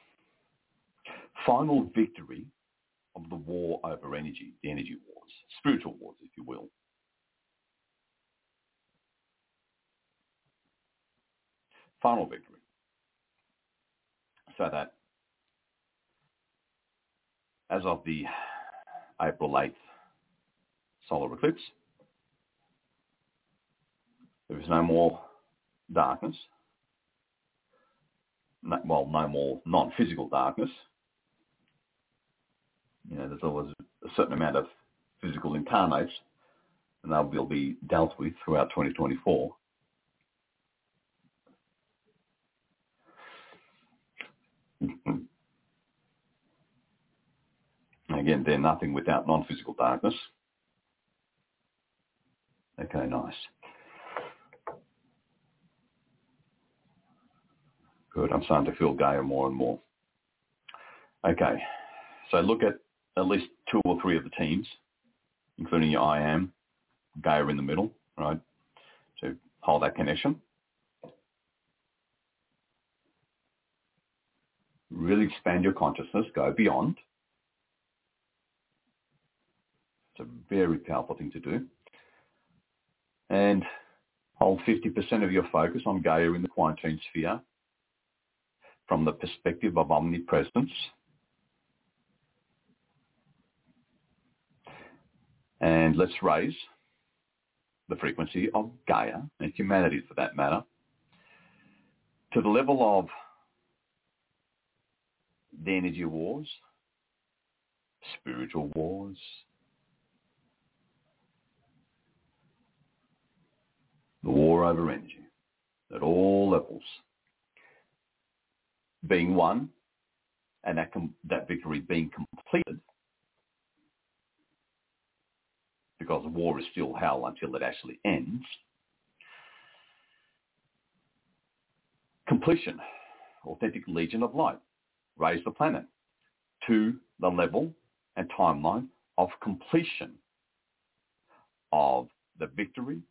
final victory of the war over energy, the energy wars, spiritual wars, if you will. Final victory. So that as of the April eighth solar eclipse, there is no more darkness, no, well, no more non-physical darkness. You know, there's always a certain amount of physical incarnates, and that will be dealt with throughout twenty twenty-four. Again, they're nothing without non-physical darkness. Okay, nice. Good, I'm starting to feel Gaia more and more. Okay, so look at at least two or three of the teams, including your I am, Gaia in the middle, right? So hold that connection. Really expand your consciousness, go beyond. It's a very powerful thing to do. And hold fifty percent of your focus on Gaia in the quarantine sphere from the perspective of omnipresence. And let's raise the frequency of Gaia, and humanity for that matter, to the level of the energy wars, spiritual wars, the war over energy, at all levels, being won, and that, com- that victory being completed, because war is still hell until it actually ends. Completion, authentic legion of light, raise the planet to the level and timeline of completion of the victory,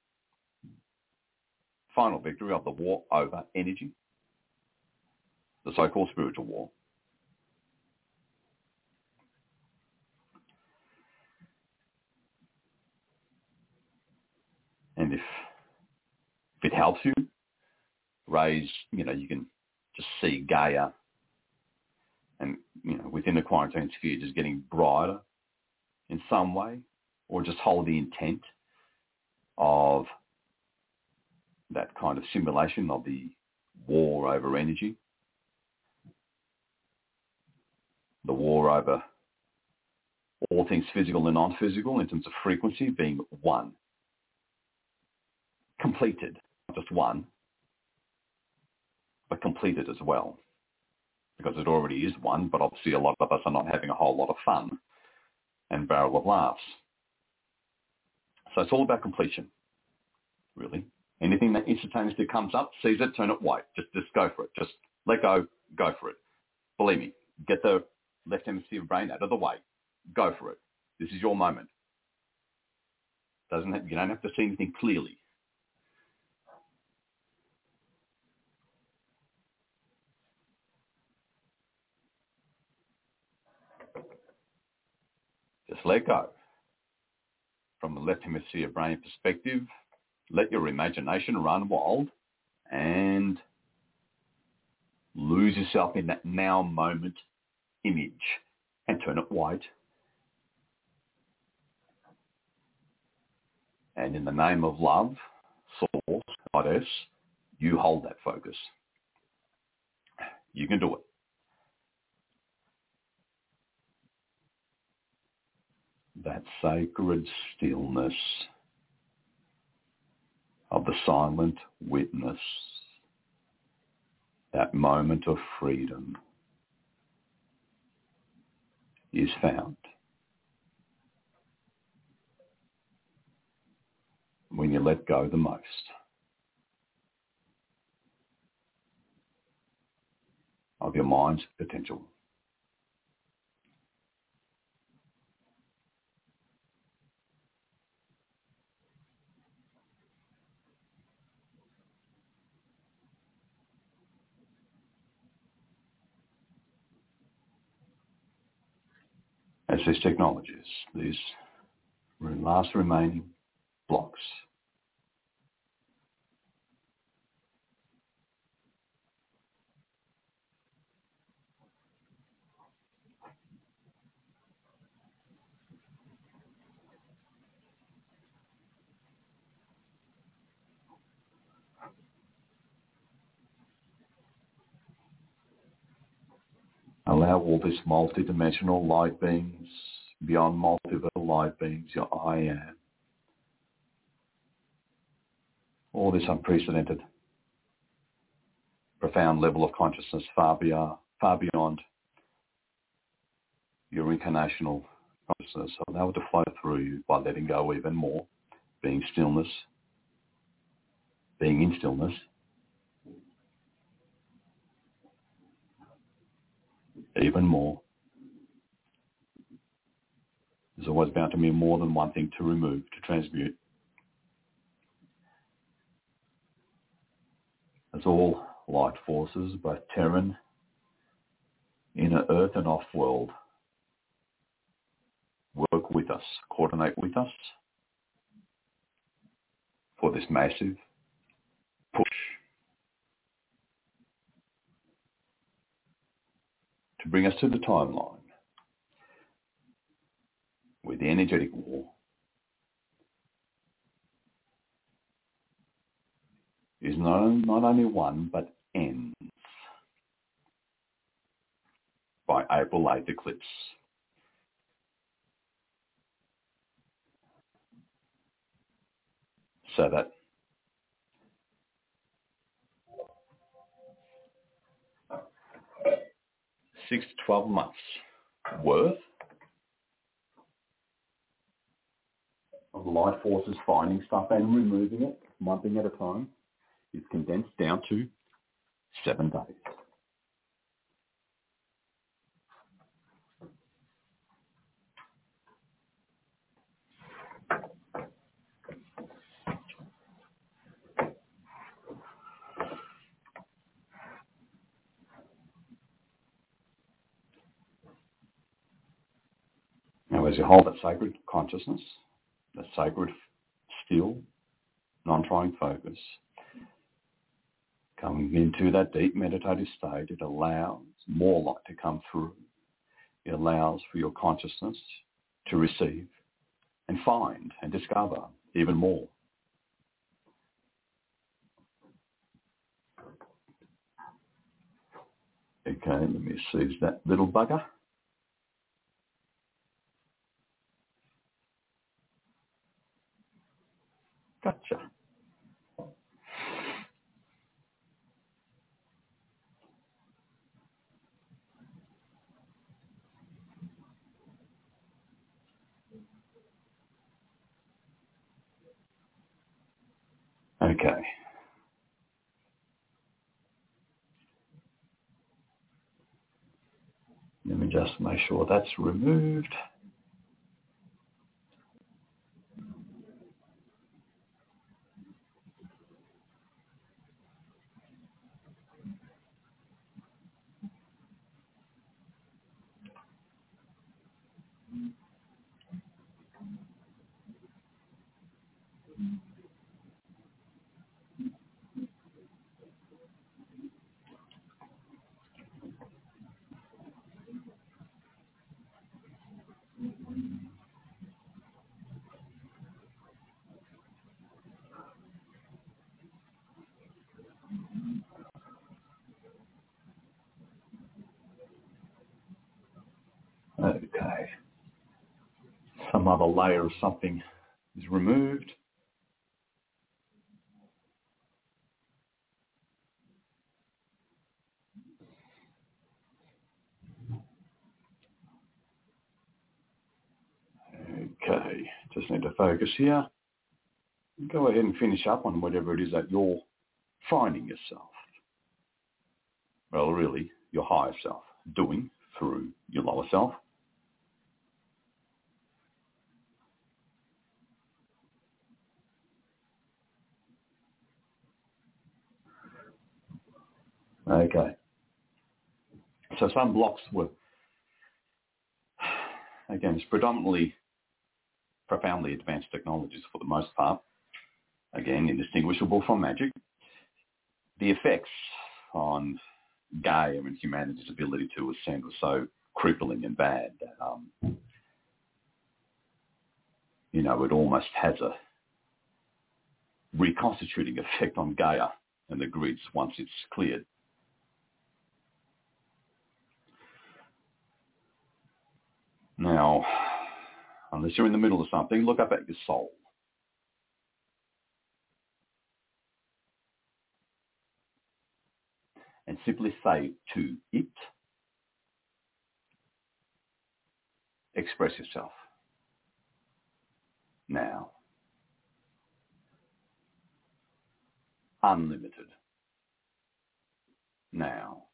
final victory of the war over energy, the so-called spiritual war. And if, if it helps you raise, you know, you can just see Gaia and, you know, within the quarantine sphere just getting brighter in some way, or just hold the intent of that kind of simulation of the war over energy, the war over all things physical and non-physical in terms of frequency being one. Completed, not just one, but completed as well, because it already is one, but obviously a lot of us are not having a whole lot of fun and barrel of laughs. So it's all about completion, really. Anything that instantaneously comes up, sees it, turn it white. Just, just go for it. Just let go, go for it. Believe me, get the left hemisphere brain out of the way. Go for it. This is your moment. Doesn't have, you don't have to see anything clearly. Just let go. From the left hemisphere brain perspective, let your imagination run wild and lose yourself in that now moment image and turn it white. And in the name of love, source, goddess, you hold that focus. You can do it. That sacred stillness of the silent witness, that moment of freedom is found when you let go the most. Of your mind's potential. As this technologies, these last remaining blocks allow all this multidimensional light beings, beyond multiversal light beings, your I am, all this unprecedented, profound level of consciousness far beyond, far beyond your incarnational consciousness, allow it to flow through you by letting go even more, being stillness, being in stillness, even more. There's always bound to be more than one thing to remove, to transmute. As all light forces, both Terran, inner earth and off-world, work with us, coordinate with us for this massive push to bring us to the timeline where the energetic war is not, not only won but ends by April eighth eclipse. So that six to twelve months worth of life forces finding stuff and removing it one thing at a time is condensed down to seven days. Now, as you hold that sacred consciousness, that sacred, still, non-trying focus, coming into that deep meditative state, it allows more light to come through. It allows for your consciousness to receive and find and discover even more. Okay, let me seize that little bugger. Gotcha. Okay. Let me just make sure that's removed. another layer of something is removed. Okay, just need to focus here. Go ahead and finish up on whatever it is that you're finding yourself. Well, really, your higher self doing through your lower self. Okay. So some blocks were, again, it's predominantly profoundly advanced technologies for the most part. Again, indistinguishable from magic. The effects on Gaia and humanity's ability to ascend were so crippling and bad that, um, you know, it almost has a reconstituting effect on Gaia and the grids once it's cleared. Now, unless you're in the middle of something, look up at your soul. And simply say to it, express yourself. Now, unlimited. Now,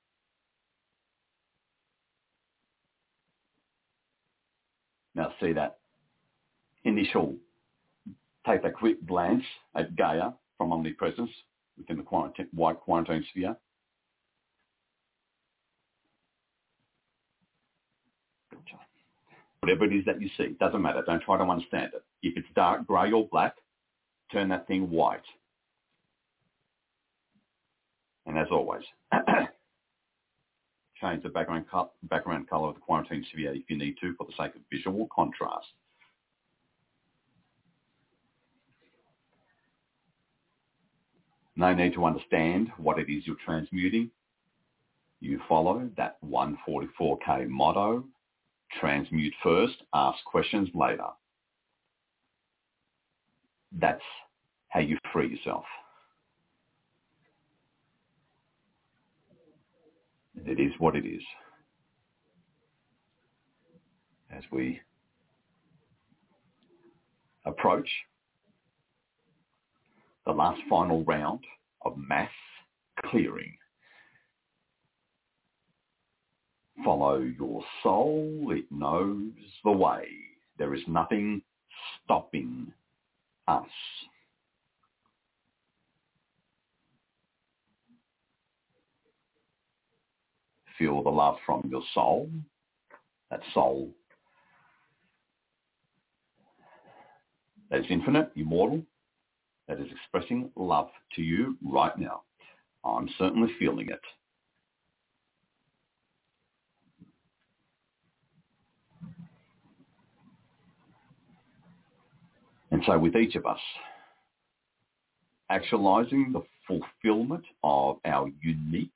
now see that initial, take that quick glance at Gaia from omnipresence within the quarantine, white quarantine sphere. Gotcha. Whatever it is that you see, doesn't matter. Don't try to understand it. If it's dark, grey or black, turn that thing white. And as always, change the background, co- background colour of the quarantine sphere if you need to for the sake of visual contrast. No need to understand what it is you're transmuting. You follow that one forty-four K motto, transmute first, ask questions later. That's how you free yourself. It is what it is. As we approach the last final round of mass clearing, follow your soul. It knows the way. There is nothing stopping us. Feel the love from your soul. That soul that is infinite, immortal, that is expressing love to you right now. I'm certainly feeling it. And so with each of us, actualizing the fulfillment of our unique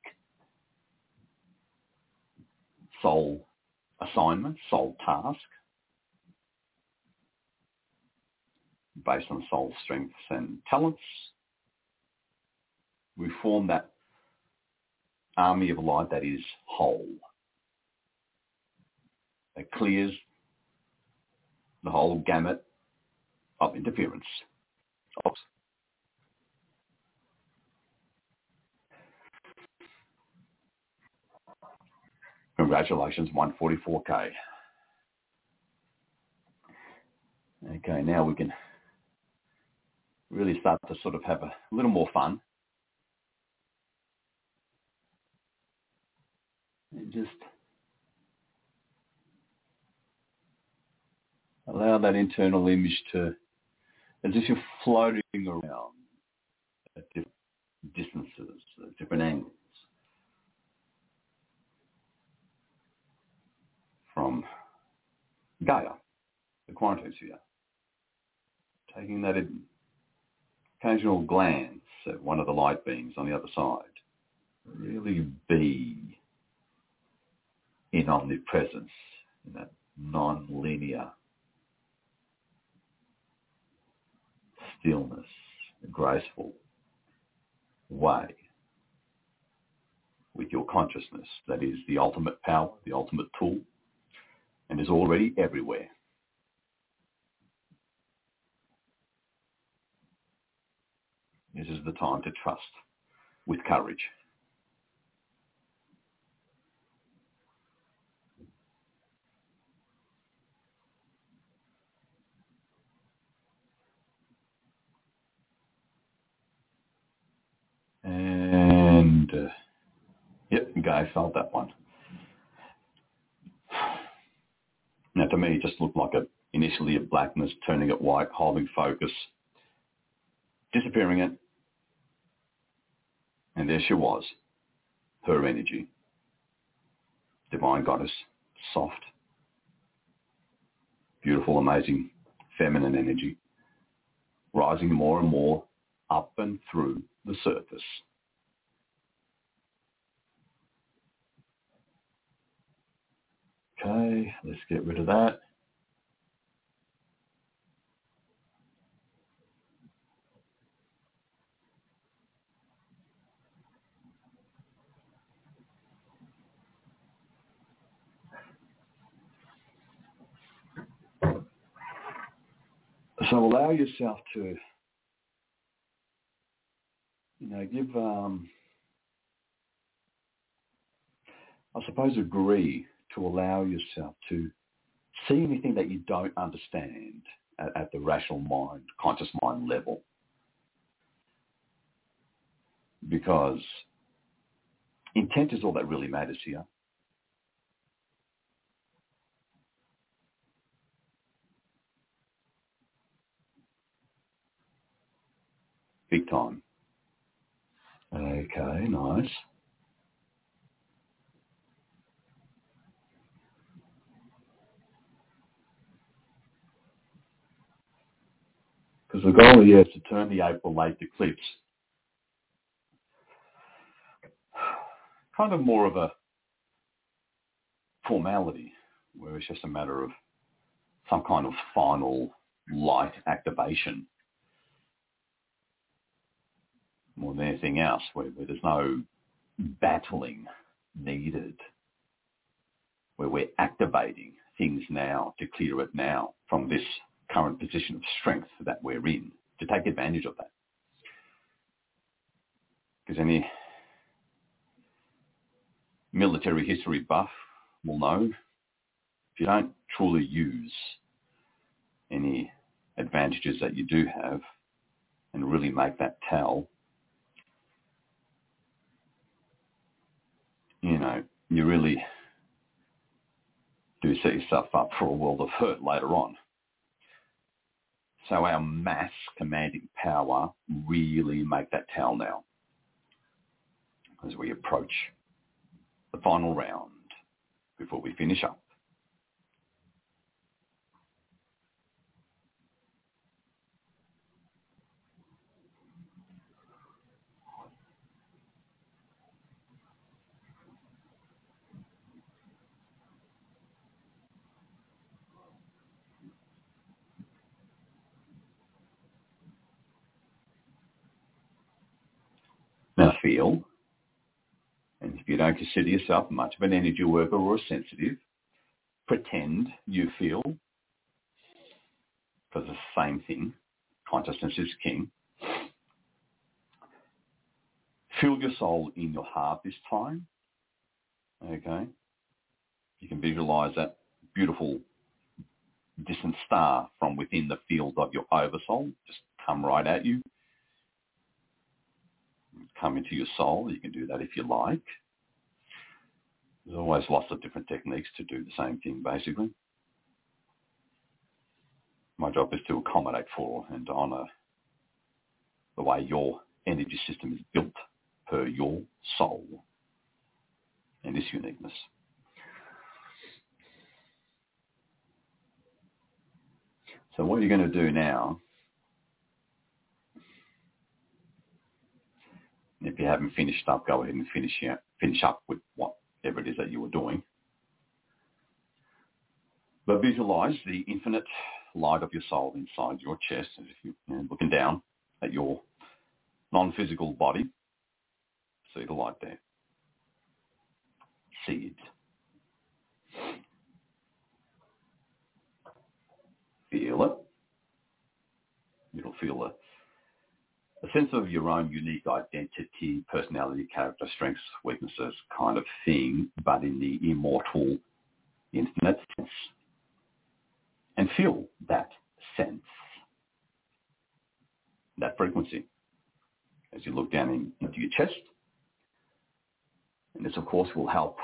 soul assignment, soul task, based on soul strengths and talents, we form that army of light that is whole, that clears the whole gamut of interference. Oops. Congratulations, one forty-four K. Okay, now we can really start to sort of have a little more fun. And just allow that internal image to, as if you're floating around at different distances, at different angles, from Gaia, the quarantine sphere. Taking that occasional glance at one of the light beams on the other side. Really be in omnipresence, in that non-linear stillness, a graceful way with your consciousness that is the ultimate power, the ultimate tool, and is already everywhere. This is the time to trust with courage. And, uh, yep, Guy felt that one. Now, to me, it just looked like a, initially a blackness, turning it white, holding focus, disappearing it. And there she was, her energy, divine goddess, soft, beautiful, amazing, feminine energy, rising more and more up and through the surface. Okay, let's get rid of that. So allow yourself to, you know, give, um, I suppose, agree to allow yourself to see anything that you don't understand at, at the rational mind, conscious mind level. Because intent is all that really matters here. Big time. Okay, nice. Because the goal here is to turn the April late eclipse kind of more of a formality, where it's just a matter of some kind of final light activation more than anything else, where, where there's no battling needed, where we're activating things now to clear it now from this current position of strength that we're in, to take advantage of that. Because any military history buff will know, if you don't truly use any advantages that you do have and really make that tell, you know, you really do set yourself up for a world of hurt later on. So our mass commanding power really make that tell now as we approach the final round before we finish up. Now feel, and if you don't consider yourself much of an energy worker or a sensitive, pretend you feel, because it's the same thing. Consciousness is king. Feel your soul in your heart this time. Okay? You can visualize that beautiful distant star from within the field of your oversoul just come right at you. Come into your soul. You can do that if you like. There's always lots of different techniques to do the same thing, basically. My job is to accommodate for and to honour the way your energy system is built per your soul and this uniqueness. So what you're going to do now, if you haven't finished up, go ahead and finish, finish up with whatever it is that you were doing. But visualize the infinite light of your soul inside your chest, as if you're you know, looking down at your non-physical body. See the light there. See it. Feel it. You'll feel a a sense of your own unique identity, personality, character, strengths, weaknesses kind of thing, but in the immortal, infinite sense. And feel that sense, that frequency, as you look down in, into your chest. And this, of course, will help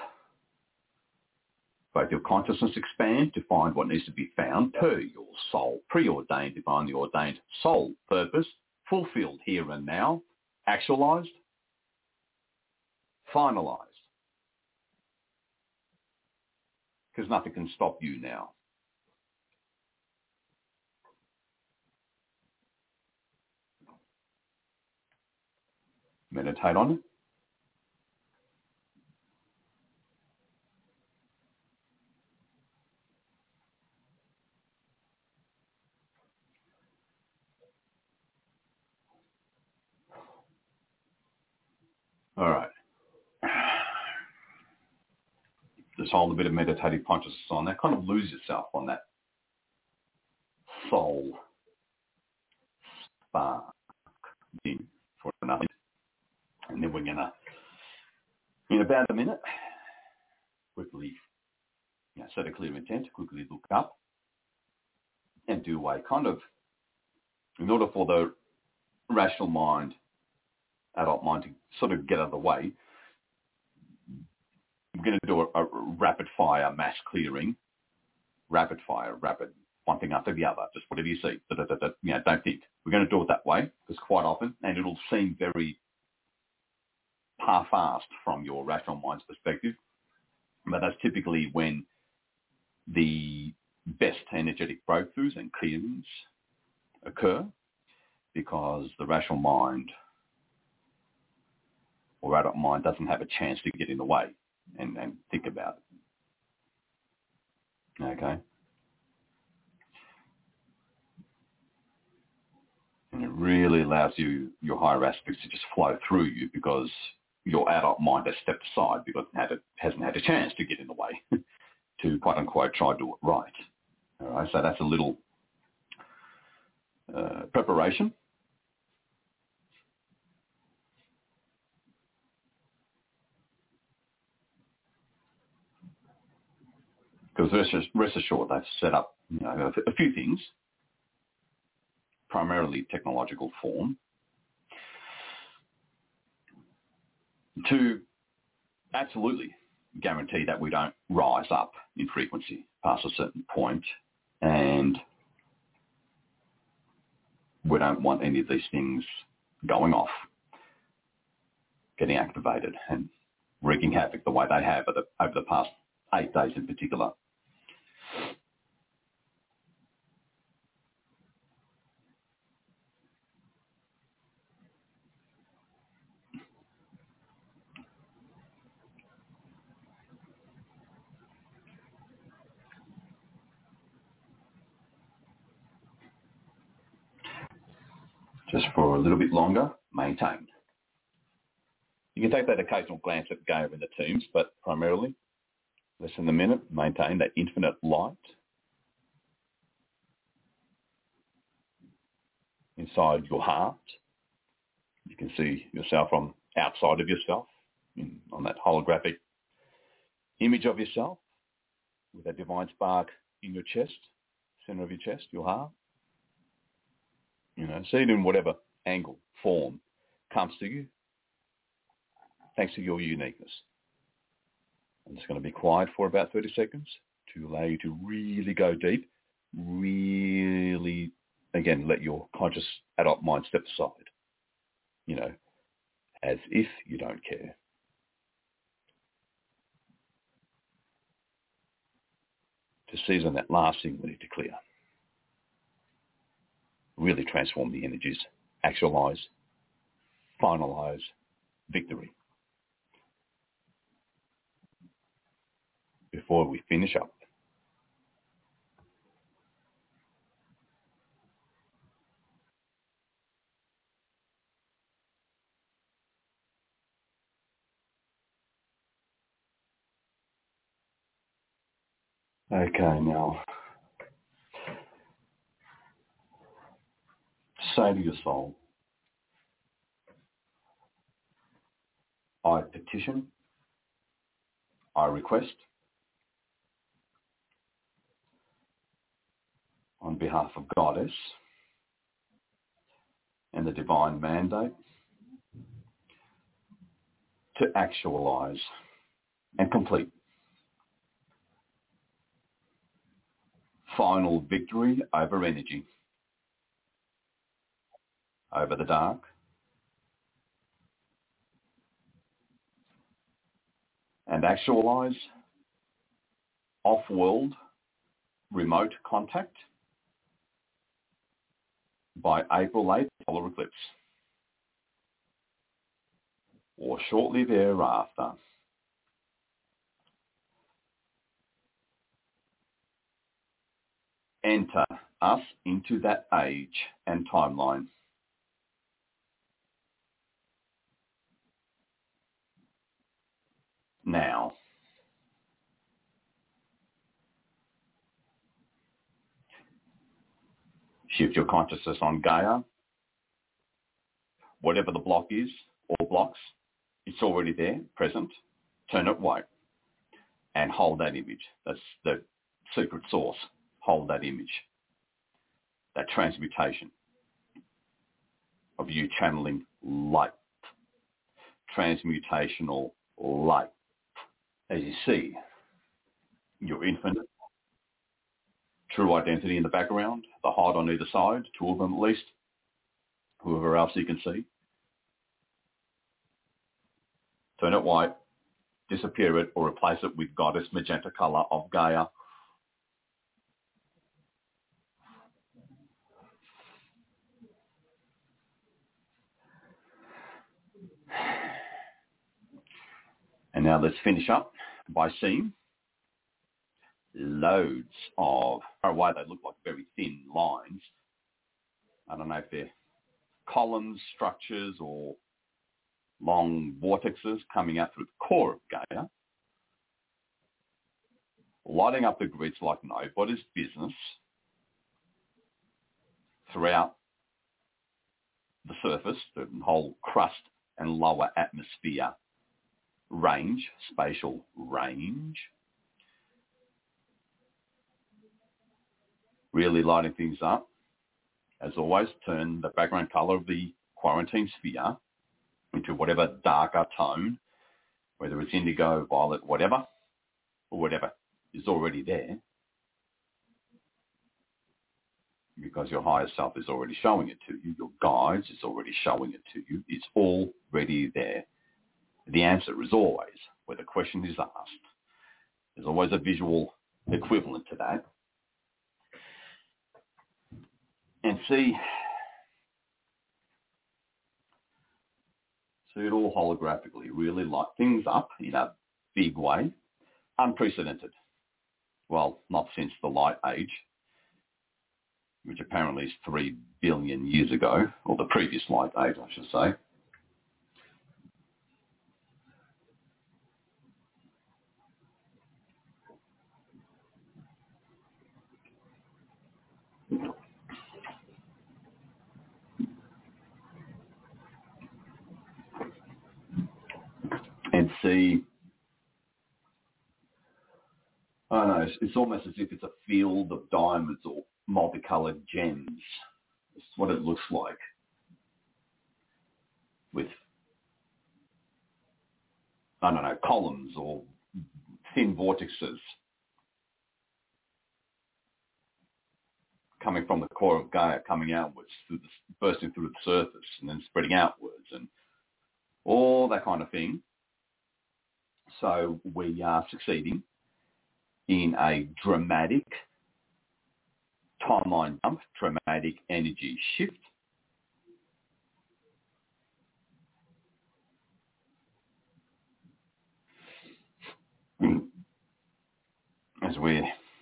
both your consciousness expand to find what needs to be found per your soul, preordained, divinely ordained soul purpose, fulfilled here and now, actualized, finalized. Because nothing can stop you now. Meditate on it. All right. Just hold a bit of meditative consciousness on that. Kind of lose yourself on that soul spark for another. And then we're going to, in about a minute, quickly you know, set a clear intent, quickly look up and do a kind of, in order for the rational mind, adult mind to sort of get out of the way, we're going to do a, a rapid fire mass clearing, rapid fire, rapid, one thing after the other, just whatever you see. Da, da, da, da, you know, don't think. We're going to do it that way because quite often, and it'll seem very half-assed from your rational mind's perspective, but that's typically when the best energetic breakthroughs and clearings occur, because the rational mind or adult mind doesn't have a chance to get in the way and, and think about it. Okay? And it really allows you, your higher aspects to just flow through you, because your adult mind has stepped aside because it had a, hasn't had a chance to get in the way to, quote unquote, try to do it right. All right, so that's a little uh, preparation. Because rest, rest assured, they've set up you know, a, a few things, primarily technological form, to absolutely guarantee that we don't rise up in frequency past a certain point, and we don't want any of these things going off, getting activated and wreaking havoc the way they have over the, over the past eight days in particular. Just for a little bit longer, maintain. You can take that occasional glance at go over the teams, but primarily, less than a minute, maintain that infinite light inside your heart. You can see yourself from outside of yourself, in, on that holographic image of yourself, with that divine spark in your chest, center of your chest, your heart. You know, see it in whatever angle, form comes to you, thanks to your uniqueness. I'm just going to be quiet for about thirty seconds to allow you to really go deep, really, again, let your conscious adult mind step aside, you know, as if you don't care. To seize on that last thing we need to clear. Really transform the energies, actualize, finalize victory. Before we finish up. Okay, now say to your soul, I petition, I request on behalf of Goddess and the divine mandate to actualize and complete final victory over energy, over the dark, and actualize off-world remote contact by April eighth solar eclipse, or shortly thereafter. Enter us into that age and timeline. Now, shift your consciousness on Gaia. Whatever the block is, or blocks, it's already there, present. Turn it white and hold that image. That's the secret source. Hold that image. That transmutation of you channeling light. Transmutational light. As you see, your infinite true identity in the background, the heart on either side, two of them at least, whoever else you can see. Turn it white, disappear it, or replace it with Goddess magenta color of Gaia. And now let's finish up by seeing loads of, far away they look like very thin lines. I don't know if they're columns, structures, or long vortexes coming out through the core of Gaia, lighting up the grids like nobody's business throughout the surface, the whole crust and lower atmosphere range, spatial range. Really lighting things up. As always, turn the background color of the quarantine sphere into whatever darker tone, whether it's indigo, violet, whatever, or whatever is already there, because your higher self is already showing it to you. Your guides is already showing it to you. It's already there. The answer is always, where the question is asked, there's always a visual equivalent to that. And see, see it all holographically, really light things up in a big way, unprecedented. Well, not since the light age, which apparently is three billion years ago, or the previous light age, I should say. And see, I don't know, it's, it's almost as if it's a field of diamonds or multicolored gems. It's what it looks like, with, I don't know, columns or thin vortexes coming from the core of Gaia, coming outwards, through the, bursting through the surface and then spreading outwards and all that kind of thing. So we are succeeding in a dramatic timeline jump, dramatic energy shift. As we're,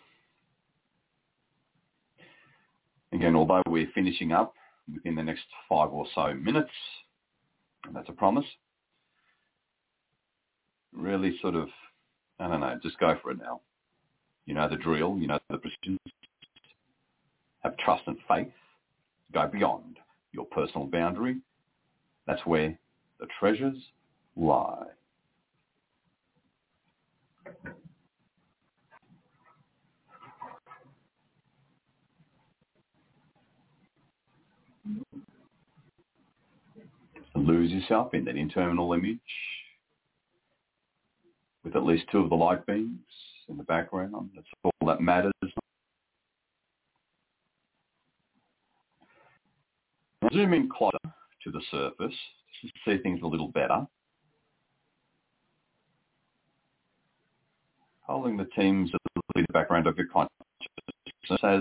again, although we're finishing up within the next five or so minutes, and that's a promise, really sort of, I don't know, just go for it now. You know the drill, you know the precision. Have trust and faith. Go beyond your personal boundary. That's where the treasures lie. Lose yourself in that internal image with at least two of the light beams in the background. That's all that matters. Zoom in closer to the surface to see things a little better. Holding the teams in the background of your consciousness as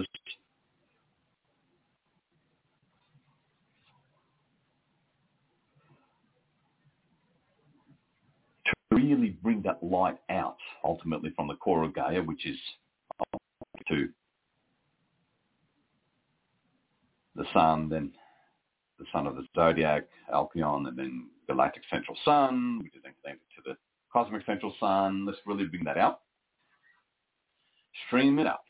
to really bring that light out ultimately from the core of Gaia, which is to the sun, then the sun of the zodiac, Alcyon, and then galactic central sun, which is then connected to the cosmic central sun. Let's really bring that out. Stream it out.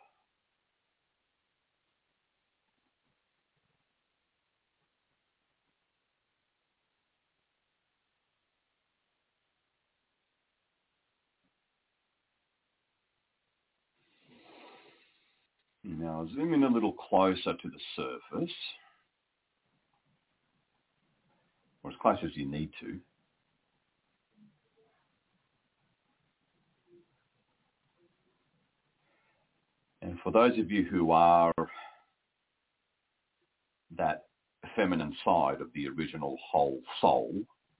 Now zoom in a little closer to the surface, or as close as you need to. And for those of you who are that feminine side of the original whole soul,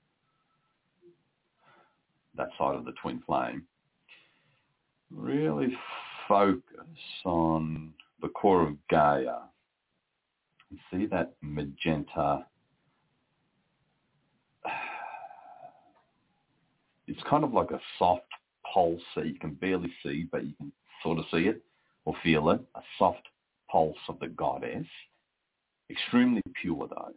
that side of the twin flame, really focus on the core of Gaia. And see that magenta. It's kind of like a soft pulse that you can barely see, but you can sort of see it or feel it. A soft pulse of the goddess. Extremely pure though.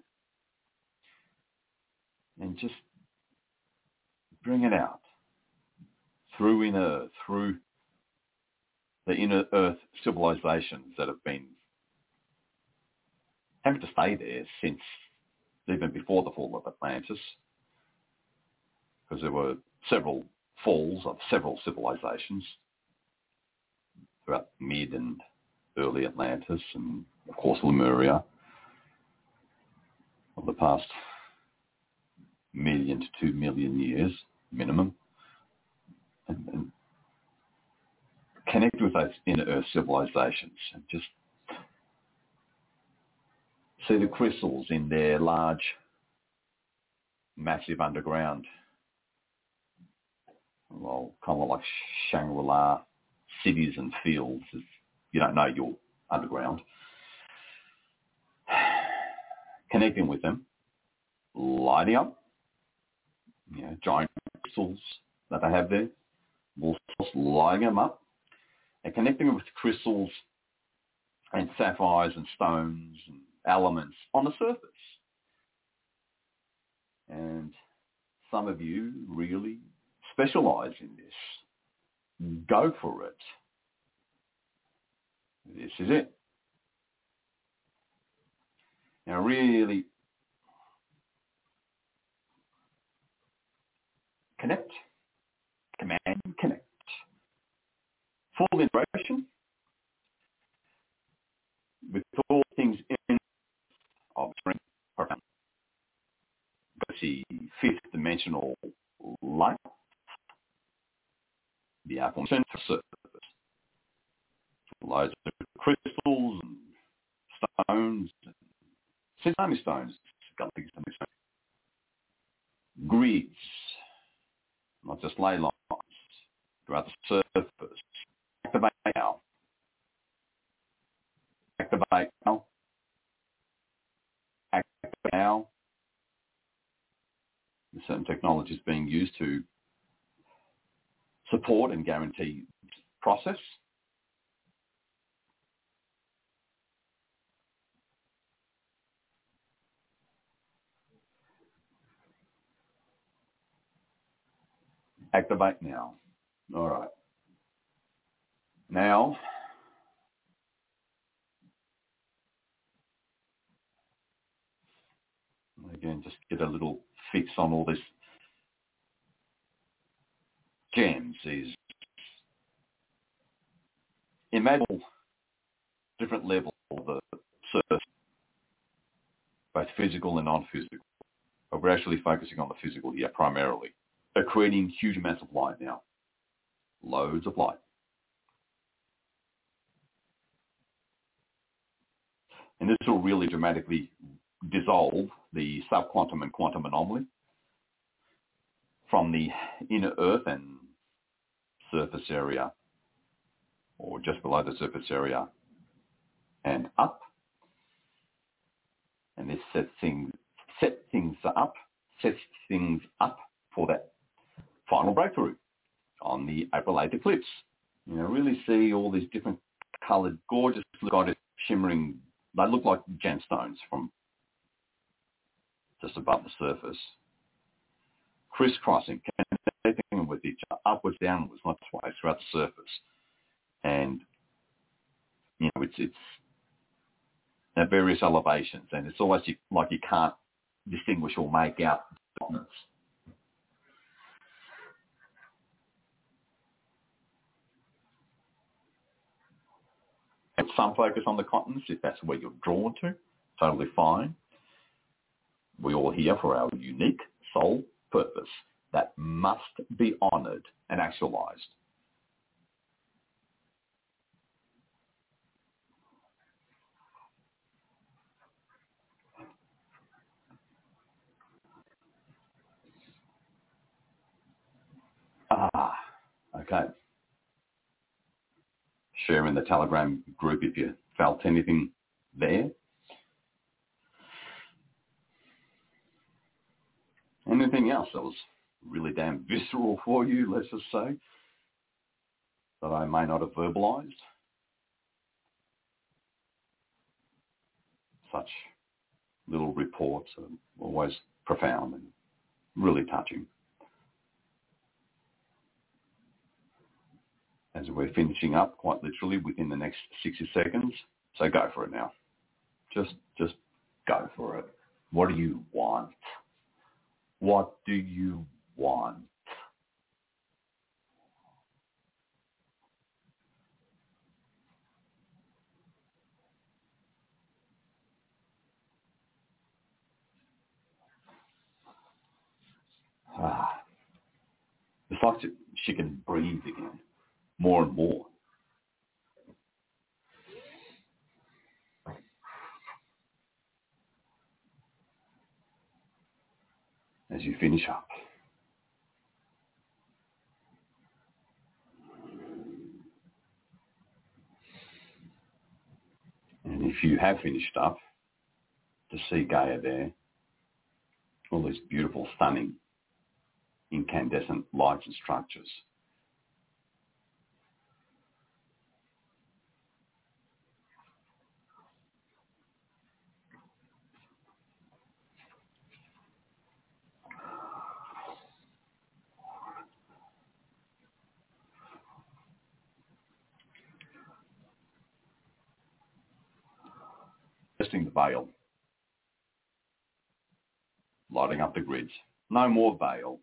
And just bring it out. Through inner, through the inner earth civilizations that have been having to stay there since even before the fall of Atlantis, because there were several falls of several civilizations throughout mid and early Atlantis, and of course Lemuria of the past million to two million years minimum, and, and connect with those inner earth civilizations and just see the crystals in their large, massive underground, well, kind of like Shangri-La cities and fields. You don't know you're underground. Connecting with them, lighting up, you know, giant crystals that they have there, lighting them up, and connecting with crystals and sapphires and stones and elements on the surface. And some of you really specialize in this. Go for it. This is it. Now really connect, command, connect. Full integration with all things in of strength, profound. The fifth dimensional light, the atom center surface. Loads of crystals and stones, and sesame stones, grids, not just ley lines, throughout the surface. Activate now. Activate now. Activate now. There's certain technologies being used to support and guarantee this process. Activate now. All right. Now, again, just get a little fix on all this gems, these imagine different levels of the surface, both physical and non-physical. But we're actually focusing on the physical here primarily. They're creating huge amounts of light now. Loads of light. And this will really dramatically dissolve the subquantum and quantum anomaly from the inner Earth and surface area, or just below the surface area and up. And this sets things, set things up, sets things up for that final breakthrough on the April eighth eclipse. You know, really see all these different coloured, gorgeous, goddess shimmering, they look like gemstones from just above the surface, crisscrossing, connecting with each other, upwards, downwards, not twice, throughout the surface. And, you know, it's, it's at various elevations, and it's almost like you can't distinguish or make out the continents. And some focus on the continents, if that's where you're drawn to, totally fine. We're all here for our unique soul purpose that must be honoured and actualised. Ah, okay. Share in the Telegram group if you felt anything there. Anything else that was really damn visceral for you, let's just say, that I may not have verbalized? Such little reports are always profound and really touching. As we're finishing up, quite literally, within the next sixty seconds, so go for it now. Just, just go for it. What do you want? What do you want? Ah, it's like she can breathe again, more and more. As you finish up. And if you have finished up, to see Gaia there, all these beautiful, stunning, incandescent lights and structures. Testing the veil. Lighting up the grids. No more veil.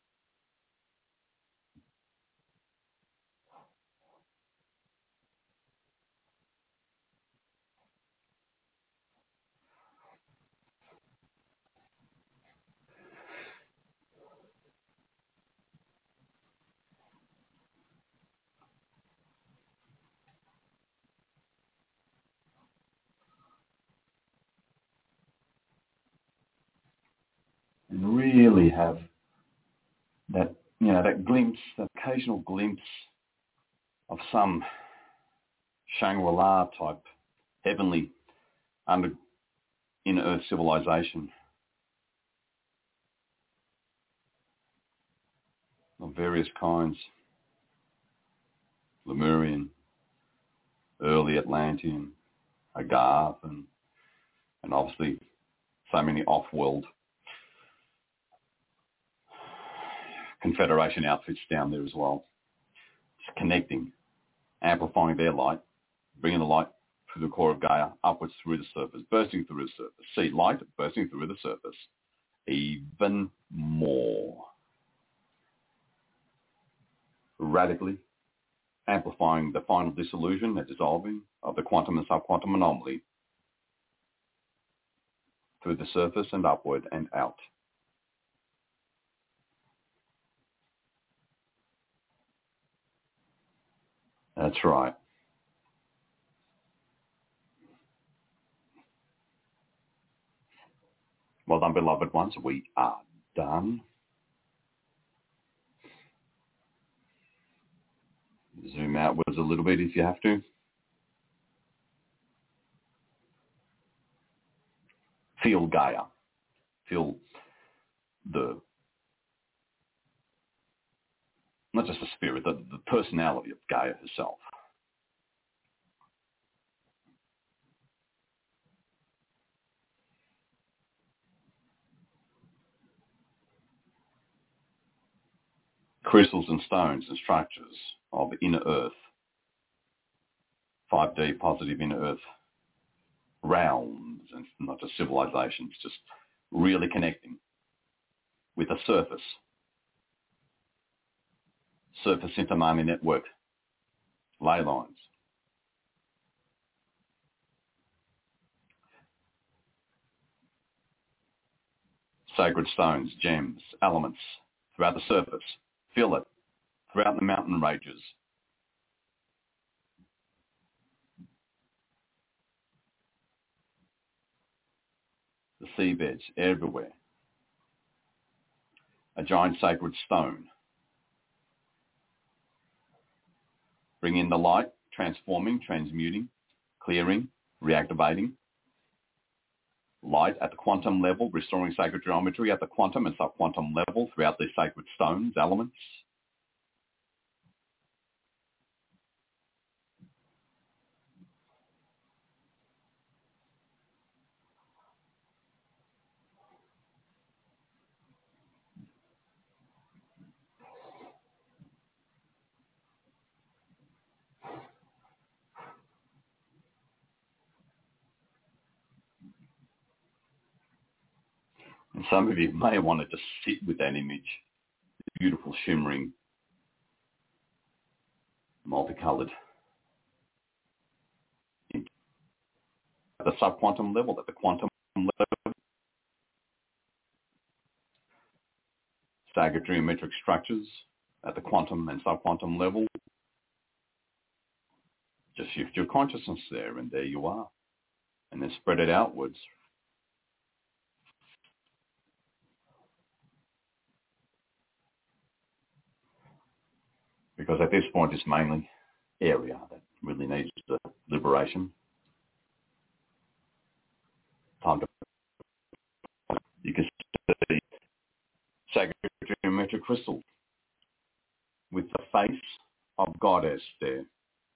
And really have that, you know, that glimpse, that occasional glimpse of some Shangri-La type heavenly under inner earth civilization of various kinds. Lemurian, early Atlantean, Agath, and, and obviously so many off-world Confederation outfits down there as well. Just connecting amplifying their light, bringing the light through the core of Gaia upwards through the surface, bursting through the surface. See light bursting through the surface even more, radically amplifying the final dissolution and dissolving of the quantum and subquantum anomaly through the surface and upward and out. That's right. Well done, beloved ones. We are done. Zoom outwards a little bit if you have to. Feel Gaia. Feel the, not just the spirit, the, the personality of Gaia herself. Crystals and stones and structures of inner earth, five D positive inner earth realms, and not just civilizations, just really connecting with the surface, surface intermami network, ley lines. Sacred stones, gems, elements throughout the surface. Feel it throughout the mountain ranges. The seabeds everywhere. A giant sacred stone. Bring in the light, transforming, transmuting, clearing, reactivating. Light at the quantum level, restoring sacred geometry at the quantum and subquantum level throughout these sacred stones, elements. And some of you may want to just sit with that image, the beautiful, shimmering, multicolored. At the subquantum level, at the quantum level, staggered geometric structures at the quantum and subquantum level. Just shift your consciousness there, and there you are. And then spread it outwards. Because at this point, it's mainly area that really needs the liberation. Time to, you can see sacred geometric crystal with the face of Goddess there.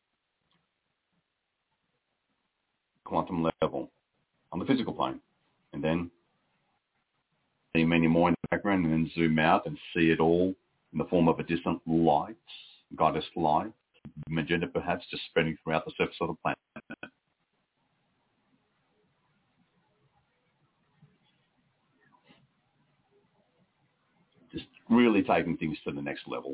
Quantum level on the physical plane. And then see many more in the background, and then zoom out and see it all in the form of a distant light, Goddess light, magenta perhaps, just spreading throughout the surface of the planet. Just really taking things to the next level.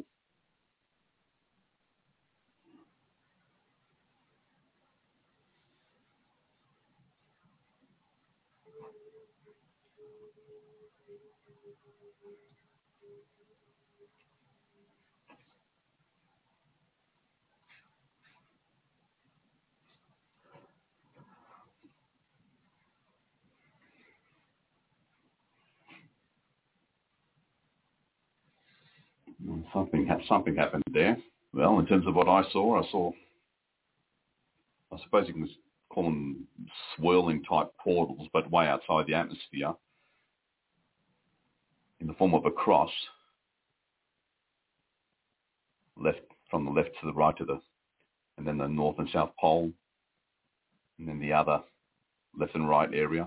Something something happened there. Well, in terms of what I saw, I saw, I suppose you can call them swirling type portals, but way outside the atmosphere, in the form of a cross, left from the left to the right to the, and then the north and south pole, and then the other left and right area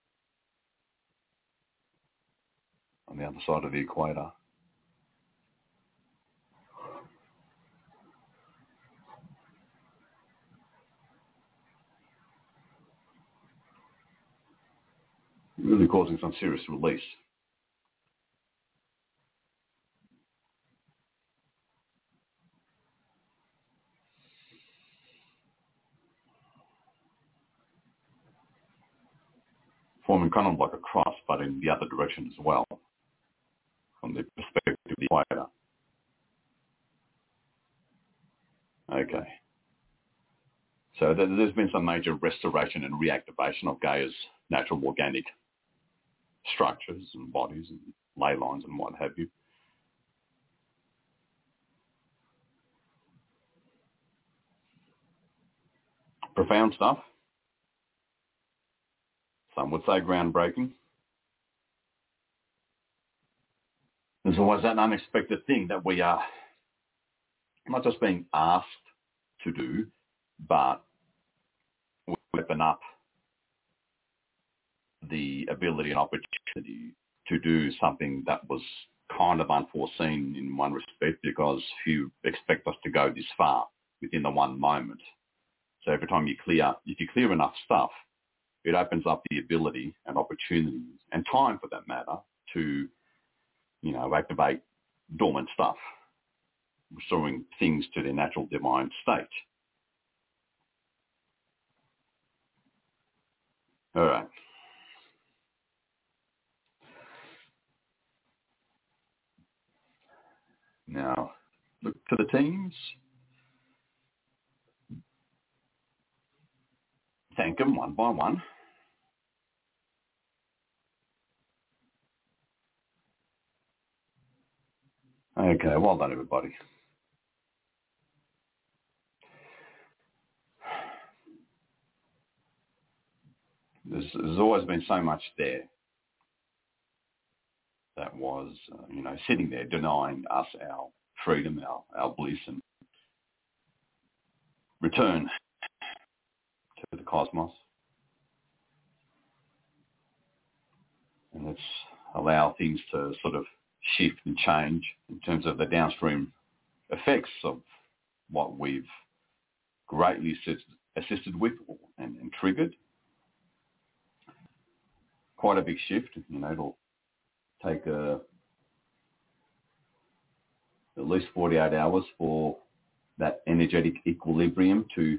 on the other side of the equator. causing some serious release. Forming kind of like a cross, but in the other direction as well, from the perspective of the equator. Okay. So there's been some major restoration and reactivation of Gaia's natural organic structures and bodies and ley lines and what have you. Profound stuff. Some would say groundbreaking. There's always that unexpected thing that we are not just being asked to do, but we open up the ability and opportunity to do something that was kind of unforeseen in one respect, because few expect us to go this far within the one moment. So every time you clear, if you clear enough stuff, it opens up the ability and opportunities and time, for that matter, to, you know, activate dormant stuff, restoring things to their natural divine state. All right. Now, look to the teams. Thank them one by one. Okay, well done, everybody. There's, there's always been so much there that was, uh, you know, sitting there denying us our freedom, our, our bliss, and return to the cosmos. And let's allow things to sort of shift and change in terms of the downstream effects of what we've greatly assist, assisted with and, and triggered. Quite a big shift. You know, it'll take a, at least forty-eight hours for that energetic equilibrium to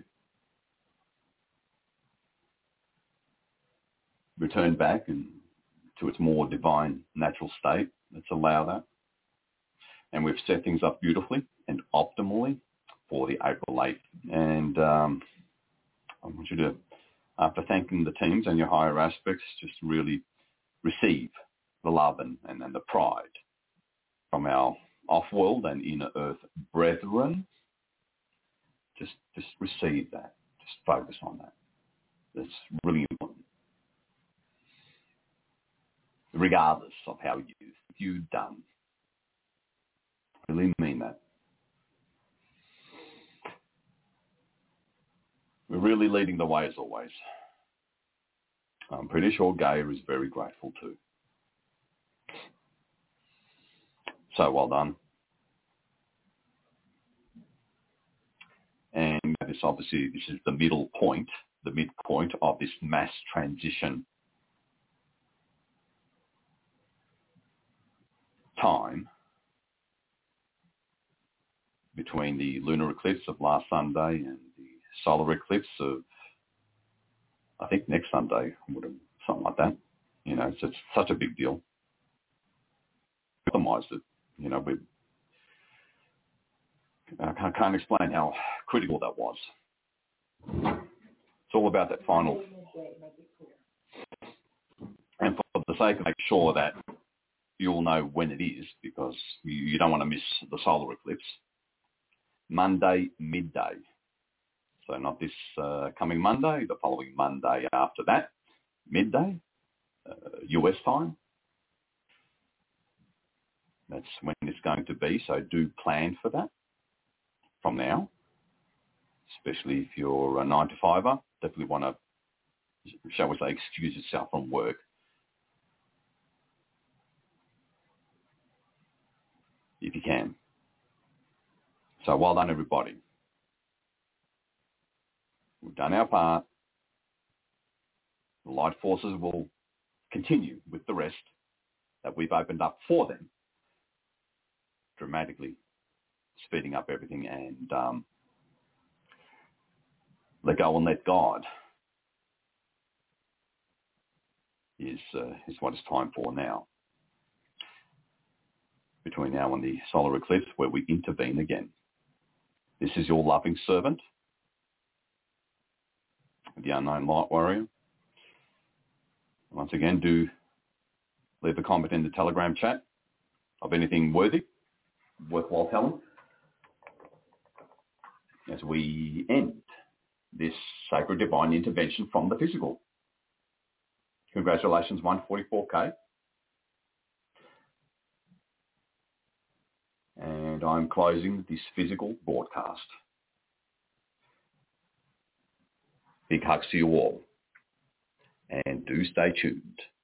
return back and to its more divine natural state. Let's allow that. And we've set things up beautifully and optimally for the April eighth. And um, I want you to, after thanking the teams and your higher aspects, just really receive the love and, and, and the pride from our off-world and inner earth brethren. Just, just receive that. Just focus on that. That's really important. Regardless of how you, you've done. I really mean that. We're really leading the way as always. I'm pretty sure Gaia is very grateful too. So well done. And this obviously, this is the middle point, the midpoint of this mass transition time between the lunar eclipse of last Sunday and the solar eclipse of, I think, next Sunday, something like that. You know, it's, it's such a big deal. We optimized it. You know, we, I can't explain how critical that was. It's all about that final. And for the sake of make sure that you all know when it is, because you, you don't want to miss the solar eclipse, Monday midday. So not this uh, coming Monday, the following Monday after that, midday, uh, U S time. That's when it's going to be, so do plan for that from now, especially if you're a nine to fiver. Definitely want to, shall we say, excuse yourself from work. If you can. So well done, everybody. We've done our part. The light forces will continue with the rest that we've opened up for them, dramatically speeding up everything, and um, let go and let God is, uh, is what it's time for now. Between now and the solar eclipse, where we intervene again. This is your loving servant, the Unknown Light Warrior. Once again, do leave a comment in the Telegram chat of anything worthy, worthwhile telling, as we end this sacred divine intervention from the physical. Congratulations, one forty-four K. And I'm closing this physical broadcast. Big hugs to you all. And do stay tuned.